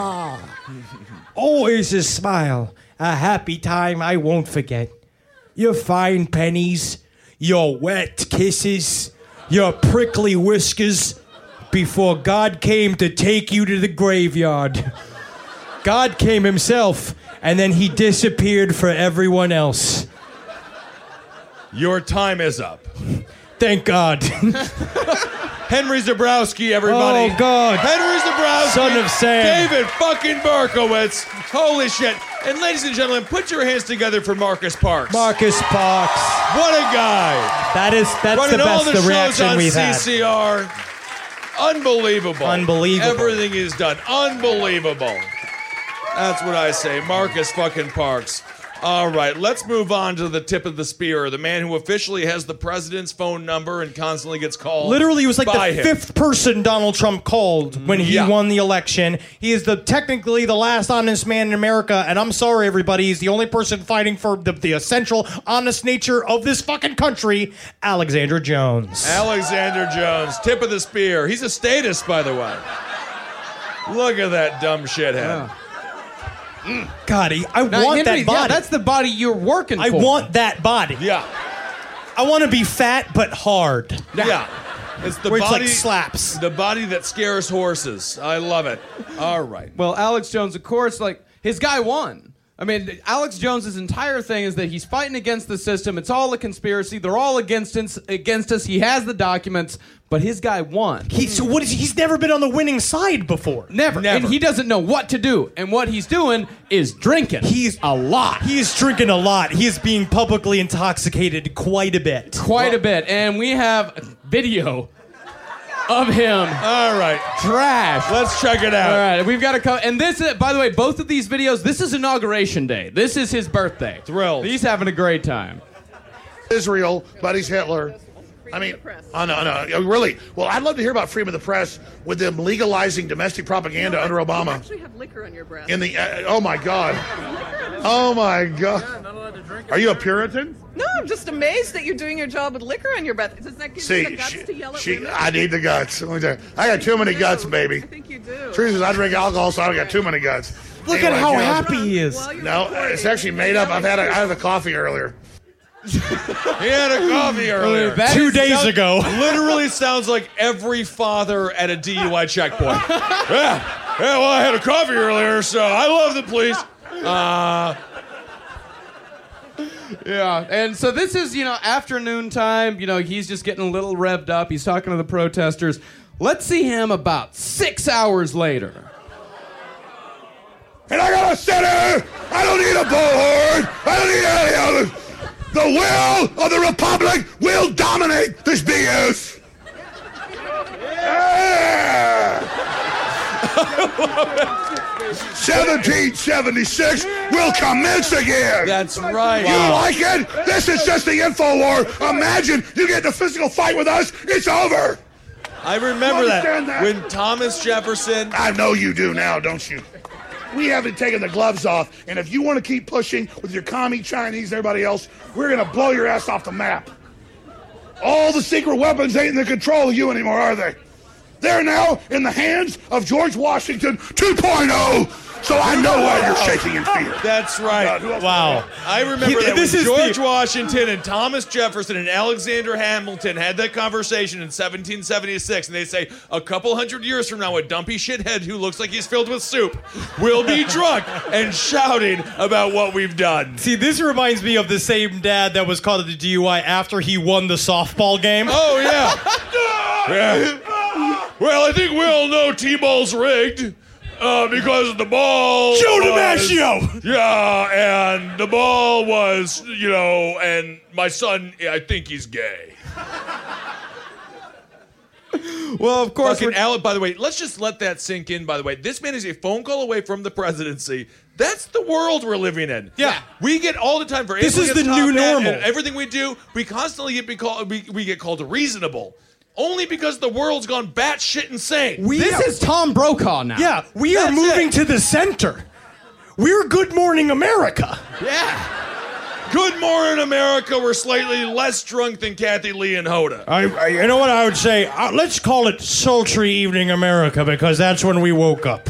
ha. Always a smile, a happy time I won't forget. Your fine pennies, your wet kisses, your prickly whiskers, before God came to take you to the graveyard. God came himself, and then he disappeared for everyone else. Your time is up. Thank God. Henry Zebrowski, everybody. Oh, God. Henry Zebrowski. Son of Sam. David fucking Berkowitz. Holy shit. And ladies and gentlemen, put your hands together for Marcus Parks. Marcus Parks. What a guy. That's running the all best the reaction shows on we've had. CCR. Unbelievable. Unbelievable. Everything he's done. Unbelievable. That's what I say. Marcus fucking Parks. All right, let's move on to the tip of the spear. The man who officially has the president's phone number and constantly gets called. Literally, he was like by the him. fifth person Donald Trump called when he won the election. He is technically the last honest man in America, and I'm sorry, everybody, he's the only person fighting for the essential honest nature of this fucking country, Alexander Jones. Alexander Jones, tip of the spear. He's a statist, by the way. Look at that dumb shithead. Yeah. God, I want Henry, that body. Yeah, that's the body you're working for. I want that body. Yeah. I want to be fat but hard. Yeah. It's the Where it's body like slaps. The body that scares horses. I love it. All right. Well, Alex Jones, of course, like his guy won. I mean, Alex Jones's entire thing is that he's fighting against the system. It's all a conspiracy. They're all against us. He has the documents, but his guy won. He's never been on the winning side before. Never. And he doesn't know what to do. And what he's doing is drinking. He's a lot. He's drinking a lot. He is being publicly intoxicated quite a bit. Quite a bit. And we have video of him. All right. Trash. Let's check it out. All right. We've got to come. And this is, by the way, both of these videos, this is Inauguration Day. This is his birthday. Thrilled. He's having a great time. Israel, but he's Hitler. I mean, oh, no, really. Well, I'd love to hear about freedom of the press with them legalizing domestic propaganda under Obama. You actually have liquor on your breath. In the, oh my God. Oh my God. Yeah, not allowed to drink. Are you a Puritan? No, I'm just amazed that you're doing your job with liquor on your breath. Doesn't that give you the guts to yell at women? I need the guts. Let me tell you, I got too many guts, baby. I think you do. Truth is, I drink alcohol, so I got too many guts. Look at how happy he is. No, it's actually made up. I had a coffee earlier. He had a coffee earlier. 2 days ago. Literally sounds like every father at a DUI checkpoint. Yeah, well, I had a coffee earlier, so I love the police. Yeah, and so this is, afternoon time. He's just getting a little revved up. He's talking to the protesters. Let's see him about 6 hours later. And I got a center. I don't need a bullhorn. I don't need any of it. The will of the Republic will dominate this BS. Yeah. 1776 will commence again. That's right. You like it? This is just the info war. Imagine you get in a physical fight with us. It's over. I remember that when Thomas Jefferson. I know you do now, don't you? We haven't taken the gloves off, and if you want to keep pushing with your commie Chinese and everybody else, we're going to blow your ass off the map. All the secret weapons ain't in the control of you anymore, are they? They're now in the hands of George Washington 2.0. So I know why you're shaking in fear. That's right. Wow. I remember that when George Washington and Thomas Jefferson and Alexander Hamilton had that conversation in 1776, and they say, a couple hundred years from now, a dumpy shithead who looks like he's filled with soup will be drunk and shouting about what we've done. See, this reminds me of the same dad that was caught at the DUI after he won the softball game. Oh, yeah. Yeah. Well, I think we all know T-ball's rigged because the ball. Joe DiMaggio! Yeah, and the ball was, and my son, I think he's gay. Well, of course. By the way, let's just let that sink in, by the way. This man is a phone call away from the presidency. That's the world we're living in. Yeah. We get all the time for This is the new normal. Everything we do, we constantly get called reasonable. Only because the world's gone batshit insane. This is Tom Brokaw now. Yeah, we are moving to the center. We're Good Morning America. Yeah. Good morning, America. We're slightly less drunk than Kathy Lee and Hoda. You know what I would say? Let's call it Sultry Evening America because that's when we woke up.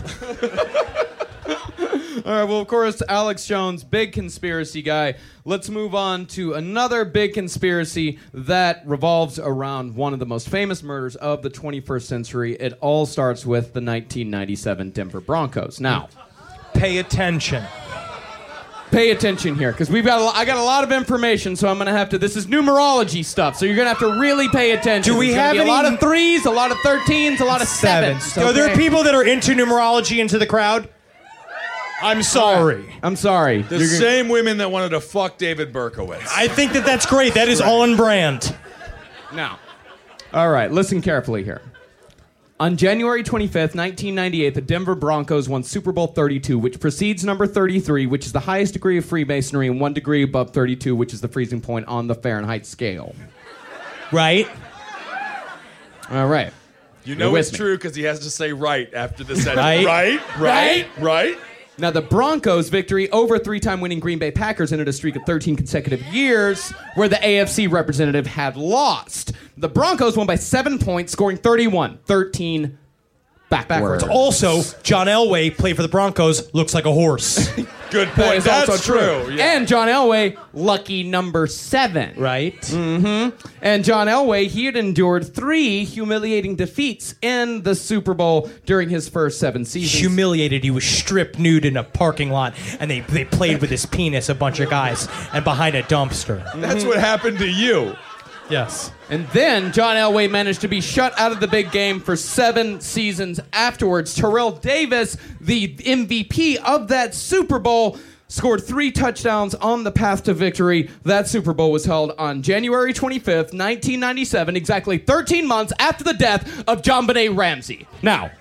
All right, well, of course, Alex Jones, big conspiracy guy. Let's move on to another big conspiracy that revolves around one of the most famous murders of the 21st century. It all starts with the 1997 Denver Broncos. Now, pay attention. Pay attention here, because I got a lot of information, so I'm going to have to, this is numerology stuff, so you're going to have to really pay attention. Do we have a lot of 3s, a lot of 13s, a lot of 7s. Are there people that are into numerology into the crowd? I'm sorry. I'm sorry. The same women that wanted to fuck David Berkowitz. I think that's great. That is on brand. Now, all right, listen carefully here. On January 25th, 1998, the Denver Broncos won Super Bowl 32, which precedes number 33, which is the highest degree of Freemasonry, and 1 degree above 32, which is the freezing point on the Fahrenheit scale. Right? All right. You know it's true because he has to say right after the sentence. Right. Now, the Broncos' victory over 3-time winning Green Bay Packers ended a streak of 13 consecutive years where the AFC representative had lost. The Broncos won by 7 points, scoring 31, 13 backwards. Also, John Elway played for the Broncos, looks like a horse. Good point. That's also true. Yeah. And John Elway, lucky number 7. Right. Mm-hmm. And John Elway, he had endured 3 humiliating defeats in the Super Bowl during his first 7 seasons. Humiliated. He was stripped nude in a parking lot, and they played with his penis, a bunch of guys, and behind a dumpster. That's what happened to you. Yes. And then John Elway managed to be shut out of the big game for 7 seasons afterwards. Terrell Davis, the MVP of that Super Bowl, scored 3 touchdowns on the path to victory. That Super Bowl was held on January 25th, 1997, exactly 13 months after the death of JonBenet Ramsey. Now,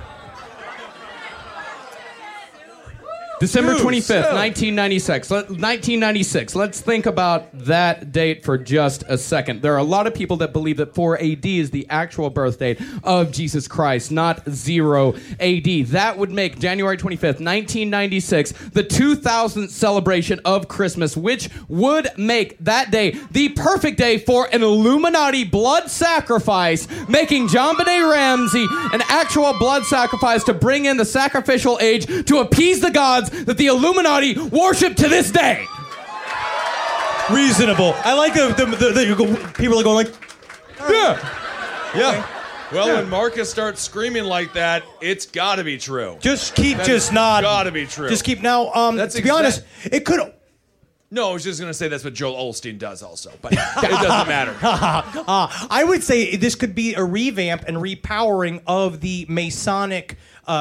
December 25th, 1996. Let's think about that date for just a second. There are a lot of people that believe that 4 AD is the actual birth date of Jesus Christ, not 0 AD. That would make January 25th, 1996, the 2000th celebration of Christmas, which would make that day the perfect day for an Illuminati blood sacrifice, making JonBenet Ramsey an actual blood sacrifice to bring in the sacrificial age to appease the gods that the Illuminati worship to this day. Reasonable. I like the people are going like, yeah. Well, when Marcus starts screaming like that, it's got to be true. Just keep not. Got to be true. Just keep now. To be honest, it could. No, I was just going to say that's what Joel Osteen does also, but it doesn't matter. I would say this could be a revamp and repowering of the Masonic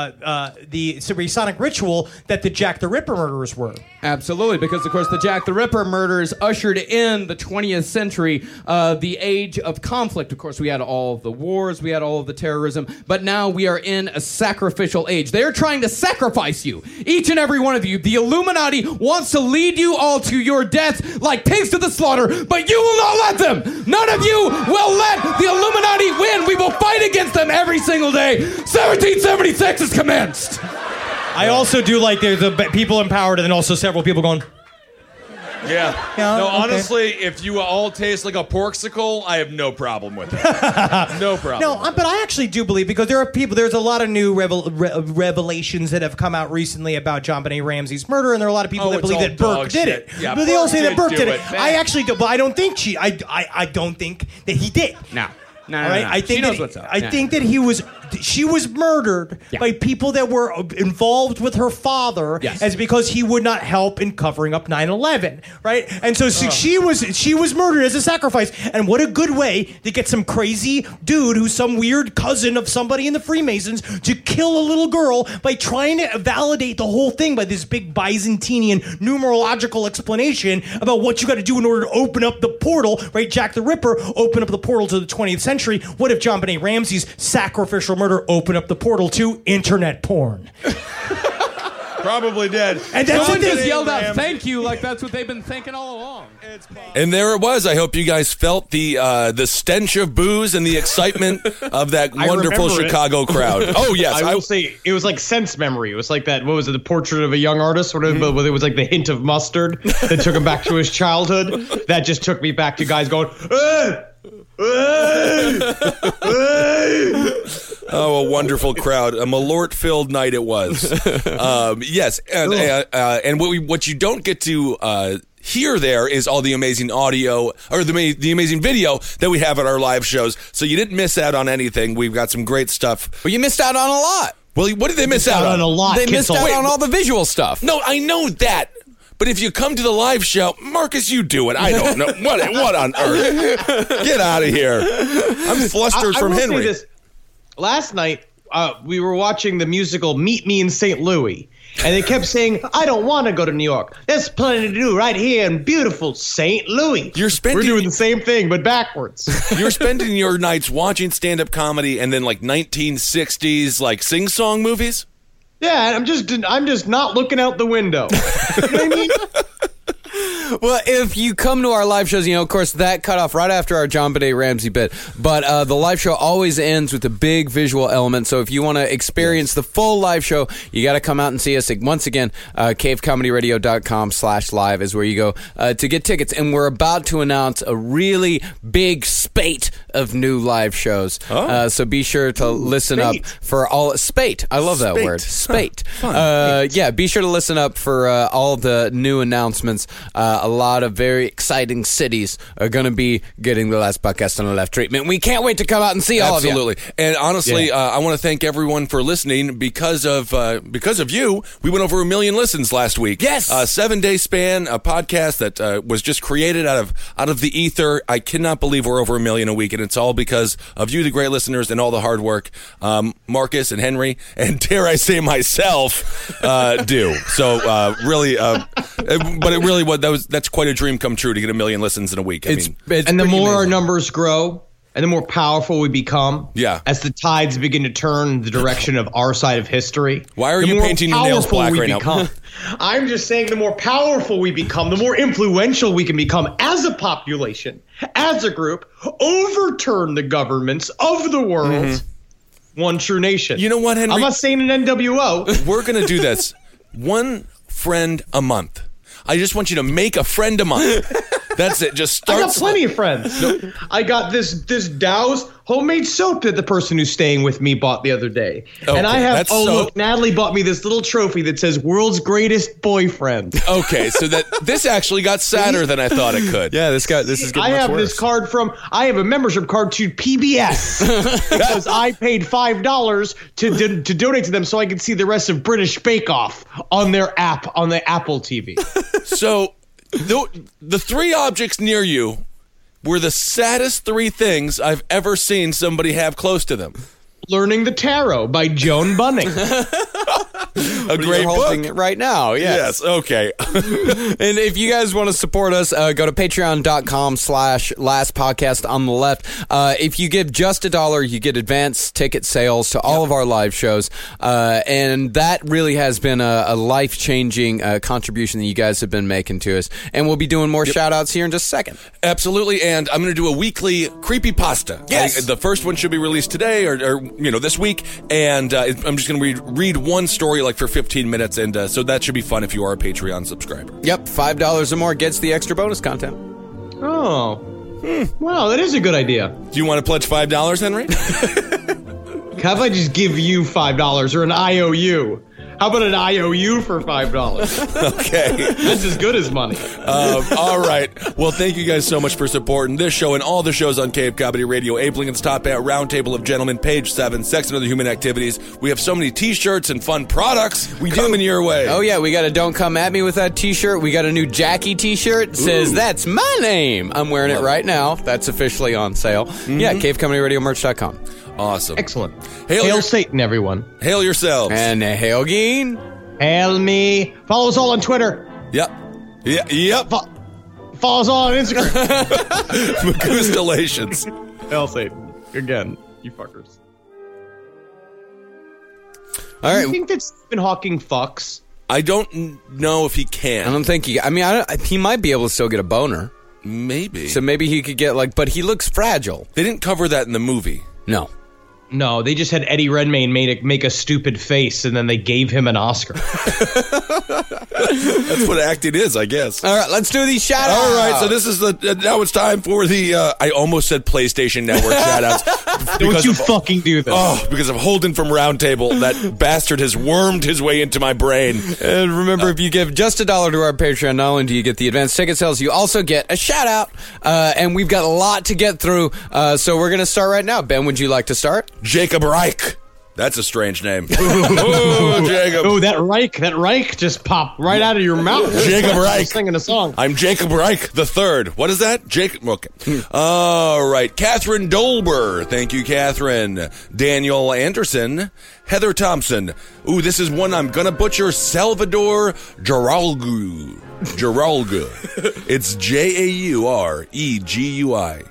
ritual that the Jack the Ripper murderers were. Absolutely, because of course the Jack the Ripper murders ushered in the 20th century, the age of conflict. Of course, we had all of the wars, we had all of the terrorism, but now we are in a sacrificial age. They're trying to sacrifice you, each and every one of you. The Illuminati wants to lead you all to your death like pigs to the slaughter, but you will not let them. None of you will let the Illuminati win. We will fight against them every single day. 1776 is commenced. I also do like there's the people empowered and then also several people going, yeah. No, honestly, if you all taste like a porksicle, I have no problem with it. No problem. No, but I actually do believe, because there are people, there's a lot of new revelations that have come out recently about JonBenet Ramsey's murder, and there are a lot of people that believe that Burke did it. Yeah, but they all say that Burke did it. Man. I actually do, but I don't think I don't think that he did. Now, No, All right, no. I think She knows that, what's up. I Yeah. think that she was murdered by people that were involved with her father, as because he would not help in covering up 9/11, right? And so she was murdered as a sacrifice. And what a good way to get some crazy dude who's some weird cousin of somebody in the Freemasons to kill a little girl by trying to validate the whole thing by this big Byzantinian numerological explanation about what you got to do in order to open up the portal, right? Jack the Ripper opened up the portal to the 20th century. What if John Benet Ramsey's sacrificial murder opened up the portal to internet porn? Probably did. And that's Someone what they just yelled out "thank you" like that's what they've been thinking all along. And there it was. I hope you guys felt the stench of booze and the excitement of that wonderful remember it. Chicago crowd. Oh, yes. I will say it was like sense memory. It was like that. What was it? The Portrait of a Young Artist. Where it was like the hint of mustard that took him back to his childhood. That just took me back to guys going, Oh, a wonderful crowd. A Malort-filled night it was. Yes. And what you don't get to hear there is all the amazing audio, or the amazing video that we have at our live shows. So you didn't miss out on anything. We've got some great stuff. Well, you missed out on a lot. Well, what did they miss out on? A lot. They missed out on all the visual stuff. No, I know that. But if you come to the live show, Marcus, you do it. I don't know. What on earth? Get out of here. I'm flustered from I will Henry. say this. Last night, we were watching the musical Meet Me in St. Louis. And they kept saying, I don't want to go to New York. There's plenty to do right here in beautiful St. Louis. We're doing the same thing, but backwards. You're spending your nights watching stand-up comedy and then like 1960s like sing-song movies? Yeah, I'm just not looking out the window. You know what I mean? Well, if you come to our live shows, of course, that cut off right after our John Benet Ramsey bit. But the live show always ends with a big visual element. So if you want to experience the full live show, you got to come out and see us. Once again, cavecomedyradio.com/live is where you go to get tickets. And we're about to announce a really big spate of new live shows. So be sure to listen up for all... Spate. I love that word. Spate. Yeah, be sure to listen up for all the new announcements. A lot of very exciting cities are going to be getting the Last Podcast on the Left treatment. We can't wait to come out and see all of you. Absolutely. And honestly, I want to thank everyone for listening. Because of you, we went over 1 million listens last week. Yes. 7-day span, a podcast that was just created out of the ether. I cannot believe we're over 1 million a week, and it's all because of you, the great listeners, and all the hard work Marcus and Henry, and dare I say myself, do. So really, but it really that's quite a dream come true to get 1 million listens in a week. And the more our numbers grow, and the more powerful we become, as the tides begin to turn in the direction of our side of history. Why are you painting your nails black right now? I'm just saying the more powerful we become, the more influential we can become as a population, as a group, overturn the governments of the world. One true nation. You know what, Henry? I'm not saying an NWO. We're going to do this. One friend a month. I just want you to make a friend a month. That's it. Just start. I got plenty of friends. I got this Dow's homemade soap that the person who's staying with me bought the other day. Okay, and I have, that's look, Natalie bought me this little trophy that says world's greatest boyfriend. Okay, so this actually got sadder than I thought it could. Yeah, this is getting I much have worse. this card I have a membership card to PBS because I paid $5 to donate to them so I could see the rest of British Bake Off on their app, on the Apple TV. So the 3 objects near you were the saddest 3 things I've ever seen somebody have close to them. Learning the Tarot by Joan Bunning. A great book. It right now, yes. Okay. And if you guys want to support us, go to patreon.com/last podcast on the left. If you give just $1, you get advanced ticket sales to all of our live shows. And that really has been a life-changing contribution that you guys have been making to us. And we'll be doing more shout-outs here in just a second. Absolutely. And I'm going to do a weekly creepypasta. Yes. The first one should be released today or this week. And I'm just going to read one story like for 15 minutes. And so that should be fun if you are a Patreon subscriber. Yep. $5 or more gets the extra bonus content. Oh. Wow, that is a good idea. Do you want to pledge $5, Henry? How if I just give you $5 or an IOU? How about an IOU for $5? Okay. That's as good as money. All right. Well, thank you guys so much for supporting this show and all the shows on Cape Comedy Radio. Abe Lincoln's Top Hat, Roundtable of Gentlemen, Page 7, Sex and Other Human Activities. We have so many t-shirts and fun products coming your way. Oh, yeah. We got a Don't Come At Me With That t-shirt. We got a new Jackie t-shirt. It says, That's my name. I'm wearing it right now. That's officially on sale. Yeah, CaveComedyRadioMerch.com. Awesome. Excellent. Hail Satan, everyone. Hail yourselves. And hail Geen. Hail me. Follow us all on Twitter. Yep. Yep. Follow us all on Instagram. Magoostilations. Hail Satan. Again, you fuckers. All right. Do you think that Stephen Hawking fucks? I don't know if he can. I don't think he... I mean, he might be able to still get a boner. Maybe. So maybe he could get, like... But he looks fragile. They didn't cover that in the movie. No. No, they just had Eddie Redmayne make a stupid face, and then they gave him an Oscar. That's what acting is, I guess. All right, let's do these shout-outs. All right, so this is now it's time for the, I almost said PlayStation Network shout-outs. Don't you fucking do this. Oh, because of Holden from Roundtable. That bastard has wormed his way into my brain. And remember, if you give just $1 to our Patreon, not only do you get the advanced ticket sales, you also get a shout-out. And we've got a lot to get through, so we're going to start right now. Ben, would you like to start? Jacob Reich. That's a strange name. Oh, Jacob. Oh, that Reich just popped right out of your mouth. Jacob Reich. Singing a song. I'm Jacob Reich the third. What is that? Jacob. Okay. All right. Catherine Dolber. Thank you, Catherine. Daniel Anderson. Heather Thompson. Ooh, this is one I'm going to butcher. Salvador Geralgu. It's Jauregi.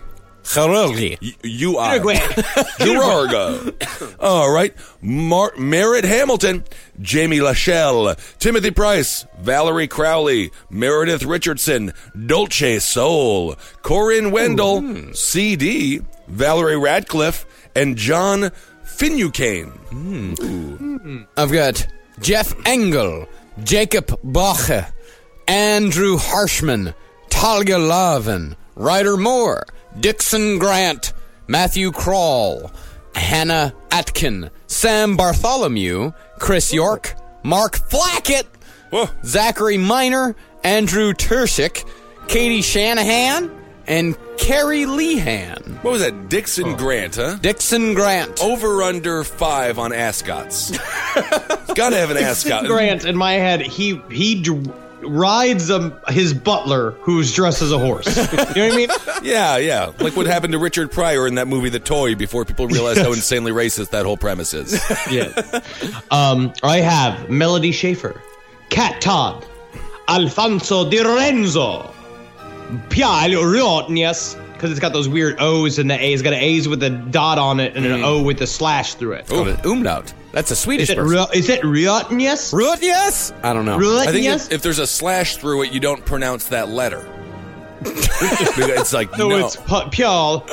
Gerarga. All right. Merritt Hamilton, Jamie Lachelle, Timothy Price, Valerie Crowley, Meredith Richardson, Dolce Soul, Corinne Wendell, CD, Valerie Radcliffe, and John Finucane. I've got Jeff Engel, Jacob Bache, Andrew Harshman, Talia Lavin, Ryder Moore, Dixon Grant, Matthew Kroll, Hannah Atkin, Sam Bartholomew, Chris York, Mark Flackett, Zachary Miner, Andrew Tershik, Katie Shanahan, and Carrie Lehan. What was that? Dixon Grant, huh? Dixon Grant. Over under 5 on ascots. Gotta have an ascot. Grant, in my head, he rides his butler who's dressed as a horse. You know what I mean? Yeah. Like what happened to Richard Pryor in that movie The Toy before people realized how insanely racist that whole premise is. Yes. I have Melody Schaefer, Kat Todd, Alfonso Di Lorenzo, Pial Riotnias, because it's got those weird O's and the A. It's got an A's with a dot on it and an O with a slash through it. Oh, umlaut. That's a Swedish person. Is it Riotnias? Riotnias? I don't know. I think if there's a slash through it, you don't pronounce that letter. It's like, no. It's Pial.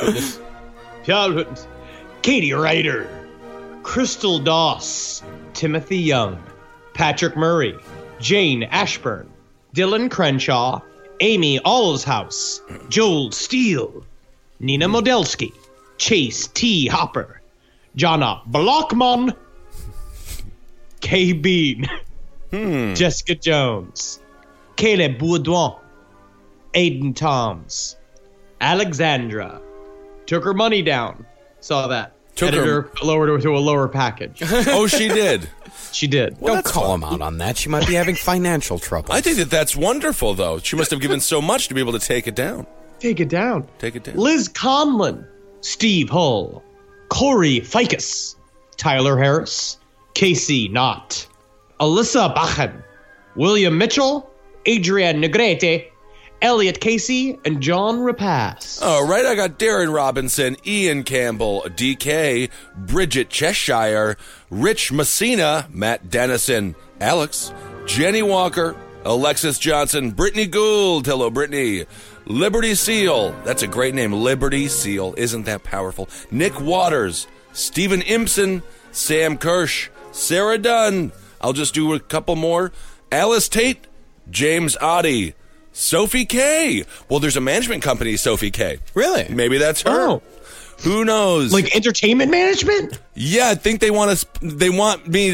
Katie Ryder, Crystal Doss, Timothy Young, Patrick Murray, Jane Ashburn, Dylan Crenshaw, Amy Allshouse, Joel Steele, Nina Modelski, Chase T. Hopper, Jonna Blockman, Kay Bean, Jessica Jones, Caleb Boudouin, Aiden Toms, Alexandra, took her money down. Saw that. Editor lowered her to a lower package. Oh, she did. She did. Well, don't call him out on that. She might be having financial trouble. I think that's wonderful, though. She must have given so much to be able to take it down. Take it down. Take it down. Liz Conlon, Steve Hull, Corey Ficus, Tyler Harris, Casey Knott, Alyssa Bachem, William Mitchell, Adrian Negrete, Elliot Casey, and John Rapace. All right, I got Darren Robinson, Ian Campbell, DK, Bridget Cheshire, Rich Messina, Matt Dennison, Alex, Jenny Walker, Alexis Johnson, Brittany Gould, hello Brittany, Liberty Seal, that's a great name, Liberty Seal, isn't that powerful? Nick Waters, Stephen Impson, Sam Kirsch, Sarah Dunn, I'll just do a couple more, Alice Tate, James Oddie, Sophie K. Well, there's a management company, Sophie K. Really? Maybe that's her. Oh. Who knows? Like entertainment management? Yeah, I think they want me to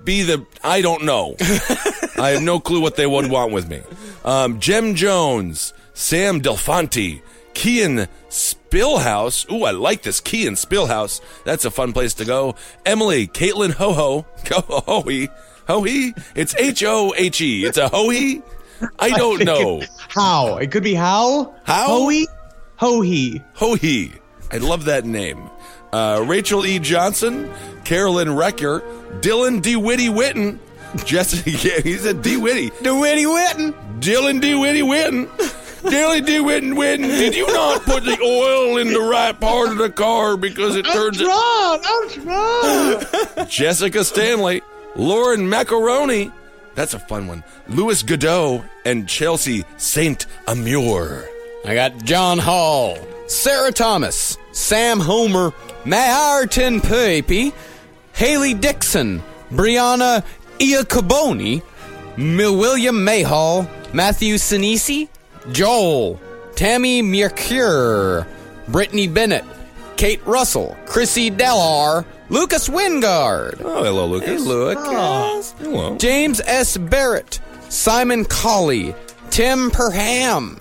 be the... I don't know. I have no clue what they would want with me. Jem Jones, Sam Delfonte, Kean Spillhouse. Ooh, I like this. Kean Spillhouse. That's a fun place to go. Emily, Caitlin Hohe. Hohe? It's H-O-H-E. It's a Hohe? I don't know. How? It could be how? How? Hohe? Hohe. Hohe. I love that name. Rachel E. Johnson, Carolyn Recker, Dylan D. Witty Witten, Jessica, yeah, he said D. Witty. DeWitty Witten. Dylan D. Witty Witten. Dylan D. Witten, did you not put the oil in the right part of the car because it turns it... I'm wrong. Jessica Stanley, Lauren Macaroni, that's a fun one, Louis Godot, and Chelsea St. Amour. I got John Hall, Sarah Thomas, Sam Homer, Martin Pepe, Haley Dixon, Brianna Iacoboni, William Mayhall, Matthew Sinisi, Joel, Tammy Mercure, Brittany Bennett, Kate Russell, Chrissy Dellar, Lucas Wingard. Oh, hello, Lucas. Hey, Lucas. Hello. James S. Barrett, Simon Colley, Tim Perham.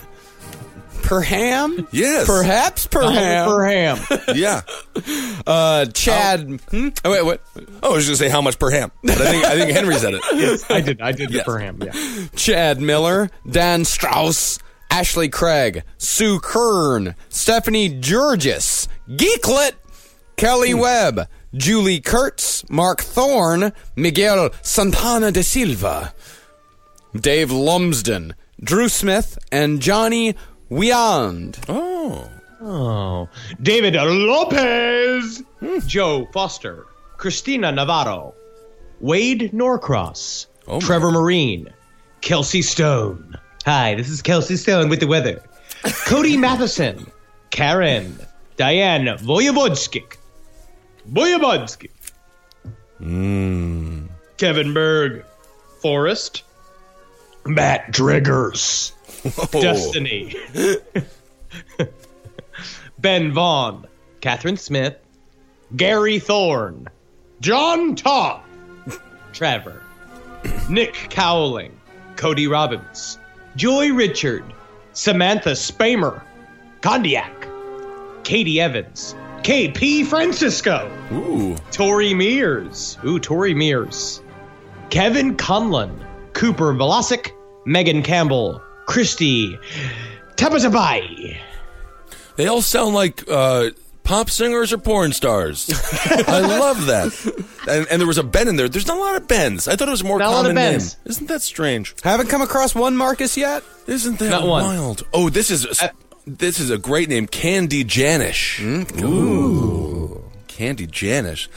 Perham? Yes. Perhaps Perham. Perham. Yeah. Chad. Oh, wait, what? Oh, I was going to say how much per ham. But I think Henry said it. Yes, I did Yes. the Perham, yeah. Chad Miller, Dan Strauss, Ashley Craig, Sue Kern, Stephanie Georgis, Geeklet, Kelly Webb, Julie Kurtz, Mark Thorne, Miguel Santana de Silva, Dave Lumsden, Drew Smith, and Johnny Weand. Oh. David Lopez, Joe Foster, Christina Navarro, Wade Norcross, Trevor Marine, Kelsey Stone. Hi, this is Kelsey Stone with the weather. Cody Matheson, Karen, Diane Voyevodskik, Kevin Berg, Forrest, Matt Driggers, Destiny, Ben Vaughn, Catherine Smith, Gary Thorne, John Todd, Trevor, Nick Cowling, Cody Robbins, Joy Richard, Samantha Spamer, Kondiak, Katie Evans, KP Francisco, Tori Mears, Kevin Conlon, Cooper Velasic, Megan Campbell, Christy Tabazabai. They all sound like pop singers or porn stars. I love that. And there was a Ben in there. There's not a lot of Bens. I thought it was a more common name. Isn't that strange? Haven't come across one Marcus yet? Isn't that Not one. wild? Oh, this is a great name. Candy Janish. Ooh. Candy Janish.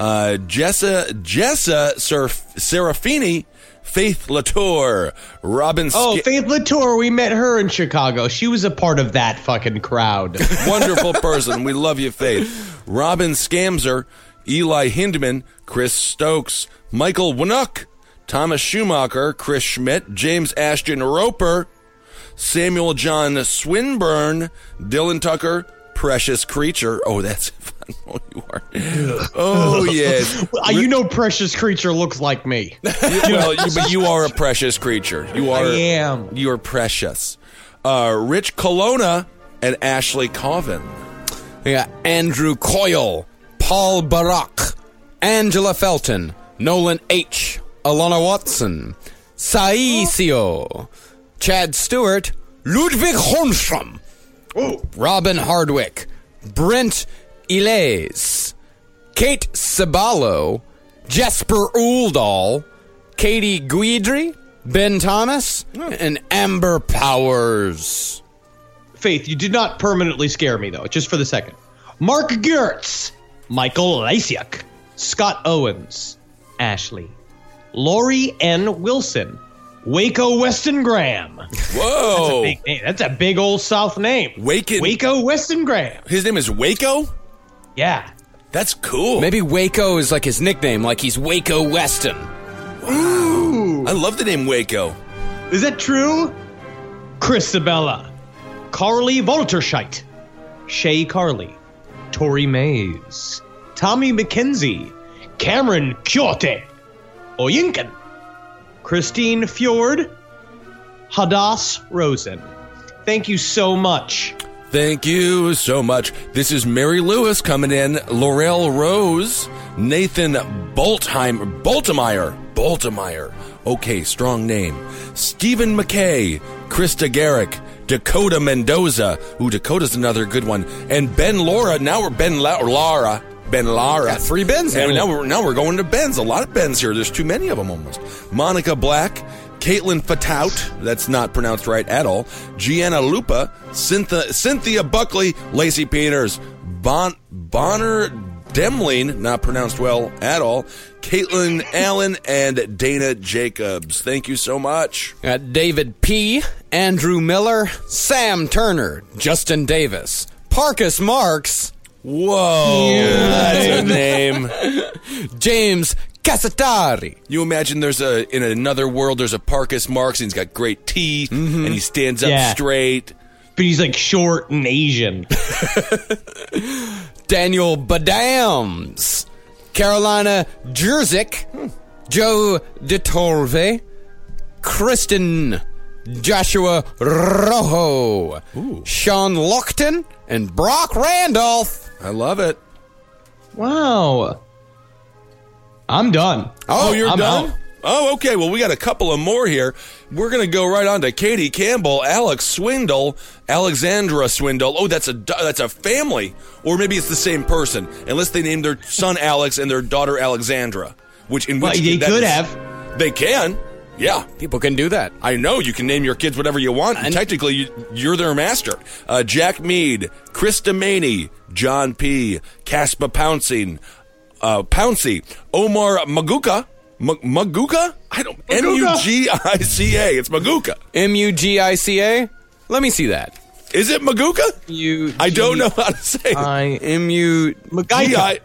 Jessa Serafini, Faith Latour, Robin. Faith Latour. We met her in Chicago. She was a part of that fucking crowd. Wonderful person. We love you, Faith. Robin Scamser, Eli Hindman, Chris Stokes, Michael Winnock, Thomas Schumacher, Chris Schmidt, James Ashton Roper, Samuel John Swinburne, Dylan Tucker, Precious Creature. Oh, that's fun. Oh, you are. Oh, yes. You know Precious Creature looks like me. But you are a precious creature. You are. I am. You are precious. Rich Colonna and Ashley Colvin. Yeah, Andrew Coyle, Paul Barak, Angela Felton, Nolan H., Alana Watson, Saisio, Chad Stewart, Ludwig Holmstrom, Robin Hardwick, Brent Ilays, Kate Sabalo, Jesper Uldall, Katie Guidry, Ben Thomas, and Amber Powers. Faith, you did not permanently scare me, though, just for the second. Mark Gertz, Michael Lasiak, Scott Owens, Ashley, Lori N. Wilson, Waco Weston Graham. Whoa. That's a big name. That's a big old South name. Waco Weston Graham. His name is Waco? Yeah. That's cool. Maybe Waco is like his nickname, like he's Waco Weston. Ooh. I love the name Waco. Is that true? Chris Sabella, Carly Volterscheit, Shay Carly, Tori Mays, Tommy McKenzie, Cameron Kyote, Oyinkan, Christine Fjord, Hadass Rosen. Thank you so much. Thank you so much. This is Mary Lewis coming in, Laurel Rose, Nathan Baltimire. Okay, strong name. Stephen McKay, Krista Garrick, Dakota Mendoza. Ooh, Dakota's another good one. And Ben Laura. Now we're Ben Lara. Got 3 Bens. And now we're going to Bens. A lot of Bens here. There's too many of them almost. Monica Black, Caitlin Fatout. That's not pronounced right at all. Gianna Lupa, Cynthia Buckley, Lacey Peters, Bonner Demling, not pronounced well at all. Caitlin Allen and Dana Jacobs. Thank you so much. Got David P., Andrew Miller, Sam Turner, Justin Davis, Parkus Marks. Whoa, that's a name. James Casatari. You imagine in another world there's a Parkus Marks and he's got great teeth and he stands up straight. But he's like short and Asian. Daniel Badams, Carolina Jerzik, Joe DeTorve, Kristen, Joshua Rojo, Sean Lockton, and Brock Randolph. I love it. Wow. I'm done. Oh, you're I'm done? out. Oh, okay. Well, we got a couple of more here. We're going to go right on to Katie Campbell, Alex Swindle, Alexandra Swindle. Oh, that's a family. Or maybe it's the same person, unless they named their son Alex and their daughter Alexandra. They could have. They can. Yeah. People can do that. I know. You can name your kids whatever you want. And technically, you're their master. Jack Mead, Krista Maney, John P., Caspa Pouncey, Omar Maguka. Maguka? Mugica. It's Maguka. Mugica? Let me see that. Is it Maguka? I don't know how to say it. Mugisa.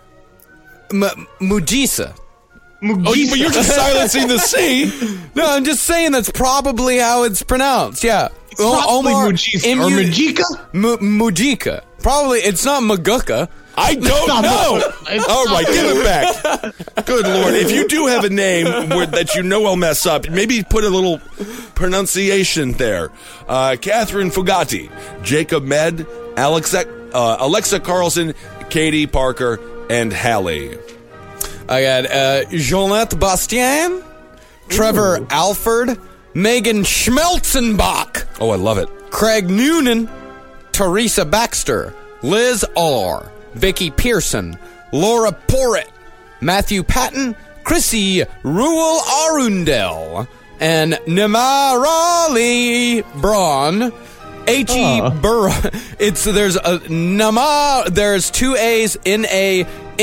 Oh, but you're just silencing the C. No, I'm just saying that's probably how it's pronounced. Yeah. It's probably Mujica. Or Mujica? Mujica. Probably, it's not Maguka. I don't know. All right, give it back. Good Lord. If you do have a name that you know I'll mess up, maybe put a little pronunciation there. Catherine Fugati, Jacob Med, Alexa Carlson, Katie Parker, and Hallie. I got Jeanette Bastien, Trevor Alford, Megan Schmelzenbach. Oh, I love it. Craig Noonan, Teresa Baxter, Liz R., Vicky Pearson, Laura Porritt, Matthew Patton, Chrissy Ruel Arundel, and Namarali Braun, H.E. Burrow. There's 2 A's in a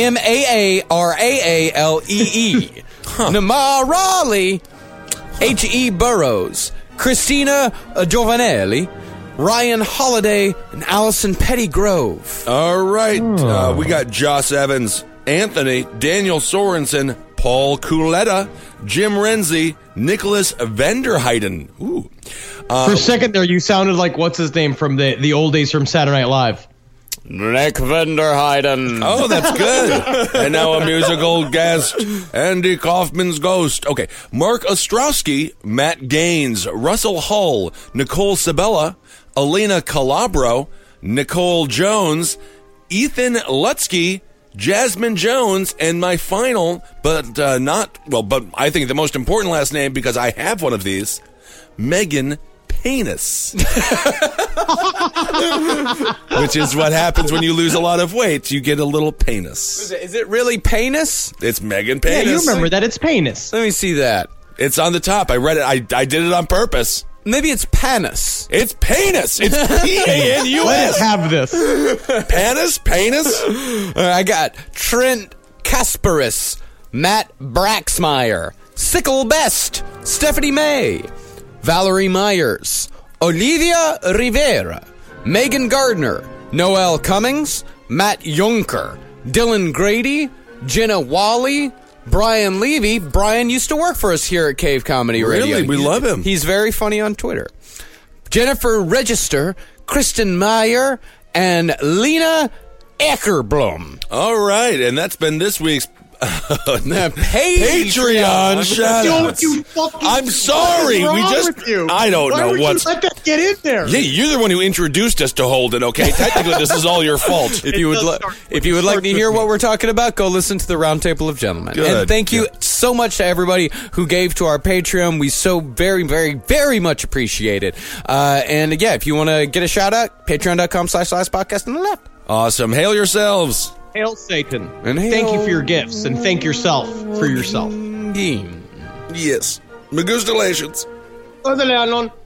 Maaraalee. Namarali, H.E. Burrows, Christina Giovanelli, Ryan Holiday, and Allison Pettygrove. All right. We got Joss Evans, Anthony, Daniel Sorensen, Paul Culetta, Jim Renzi, Nicholas Vanderheiden. Ooh. For a second there, you sounded like what's his name from the old days from Saturday Night Live. Nick Vanderheiden. Oh, that's good. And now a musical guest, Andy Kaufman's Ghost. Okay. Mark Ostrowski, Matt Gaines, Russell Hull, Nicole Sabella, Elena Calabro, Nicole Jones, Ethan Lutsky, Jasmine Jones, and my final, but I think the most important last name, because I have one of these, Megan Penis. Which is what happens when you lose a lot of weight. You get a little penis. Is it really penis? It's Megan Penis. Yeah, you remember that. It's penis. Let me see that. It's on the top. I read it. I did it on purpose. Maybe it's panis. It's penis. It's P-A-N-U-S. Let's have this. Penis? I got Trent Kasparis, Matt Braxmeyer, Sickle Best, Stephanie May, Valerie Myers, Olivia Rivera, Megan Gardner, Noel Cummings, Matt Junker, Dylan Grady, Jenna Wally, Brian Levy. Brian used to work for us here at Cave Comedy Radio. Really? We love him. He's very funny on Twitter. Jennifer Register, Kristen Meyer, and Lena Eckerblom. All right, and that's been this week's Patreon, shout outs. I'm sorry. I don't know what's. Let that get in there. Yeah, you're the one who introduced us to Holden. Okay, technically this is all your fault. If you would like to hear what we're talking about, go listen to the Roundtable of Gentlemen. Good. And thank you so much to everybody who gave to our Patreon. We so very, very, very much appreciate it. And yeah, if you want to get a shout out, patreon.com/podcast on the left. Awesome. Hail yourselves. Hail Satan. And thank you for your gifts, and thank yourself for yourself. Yes. Magustalations. Leon.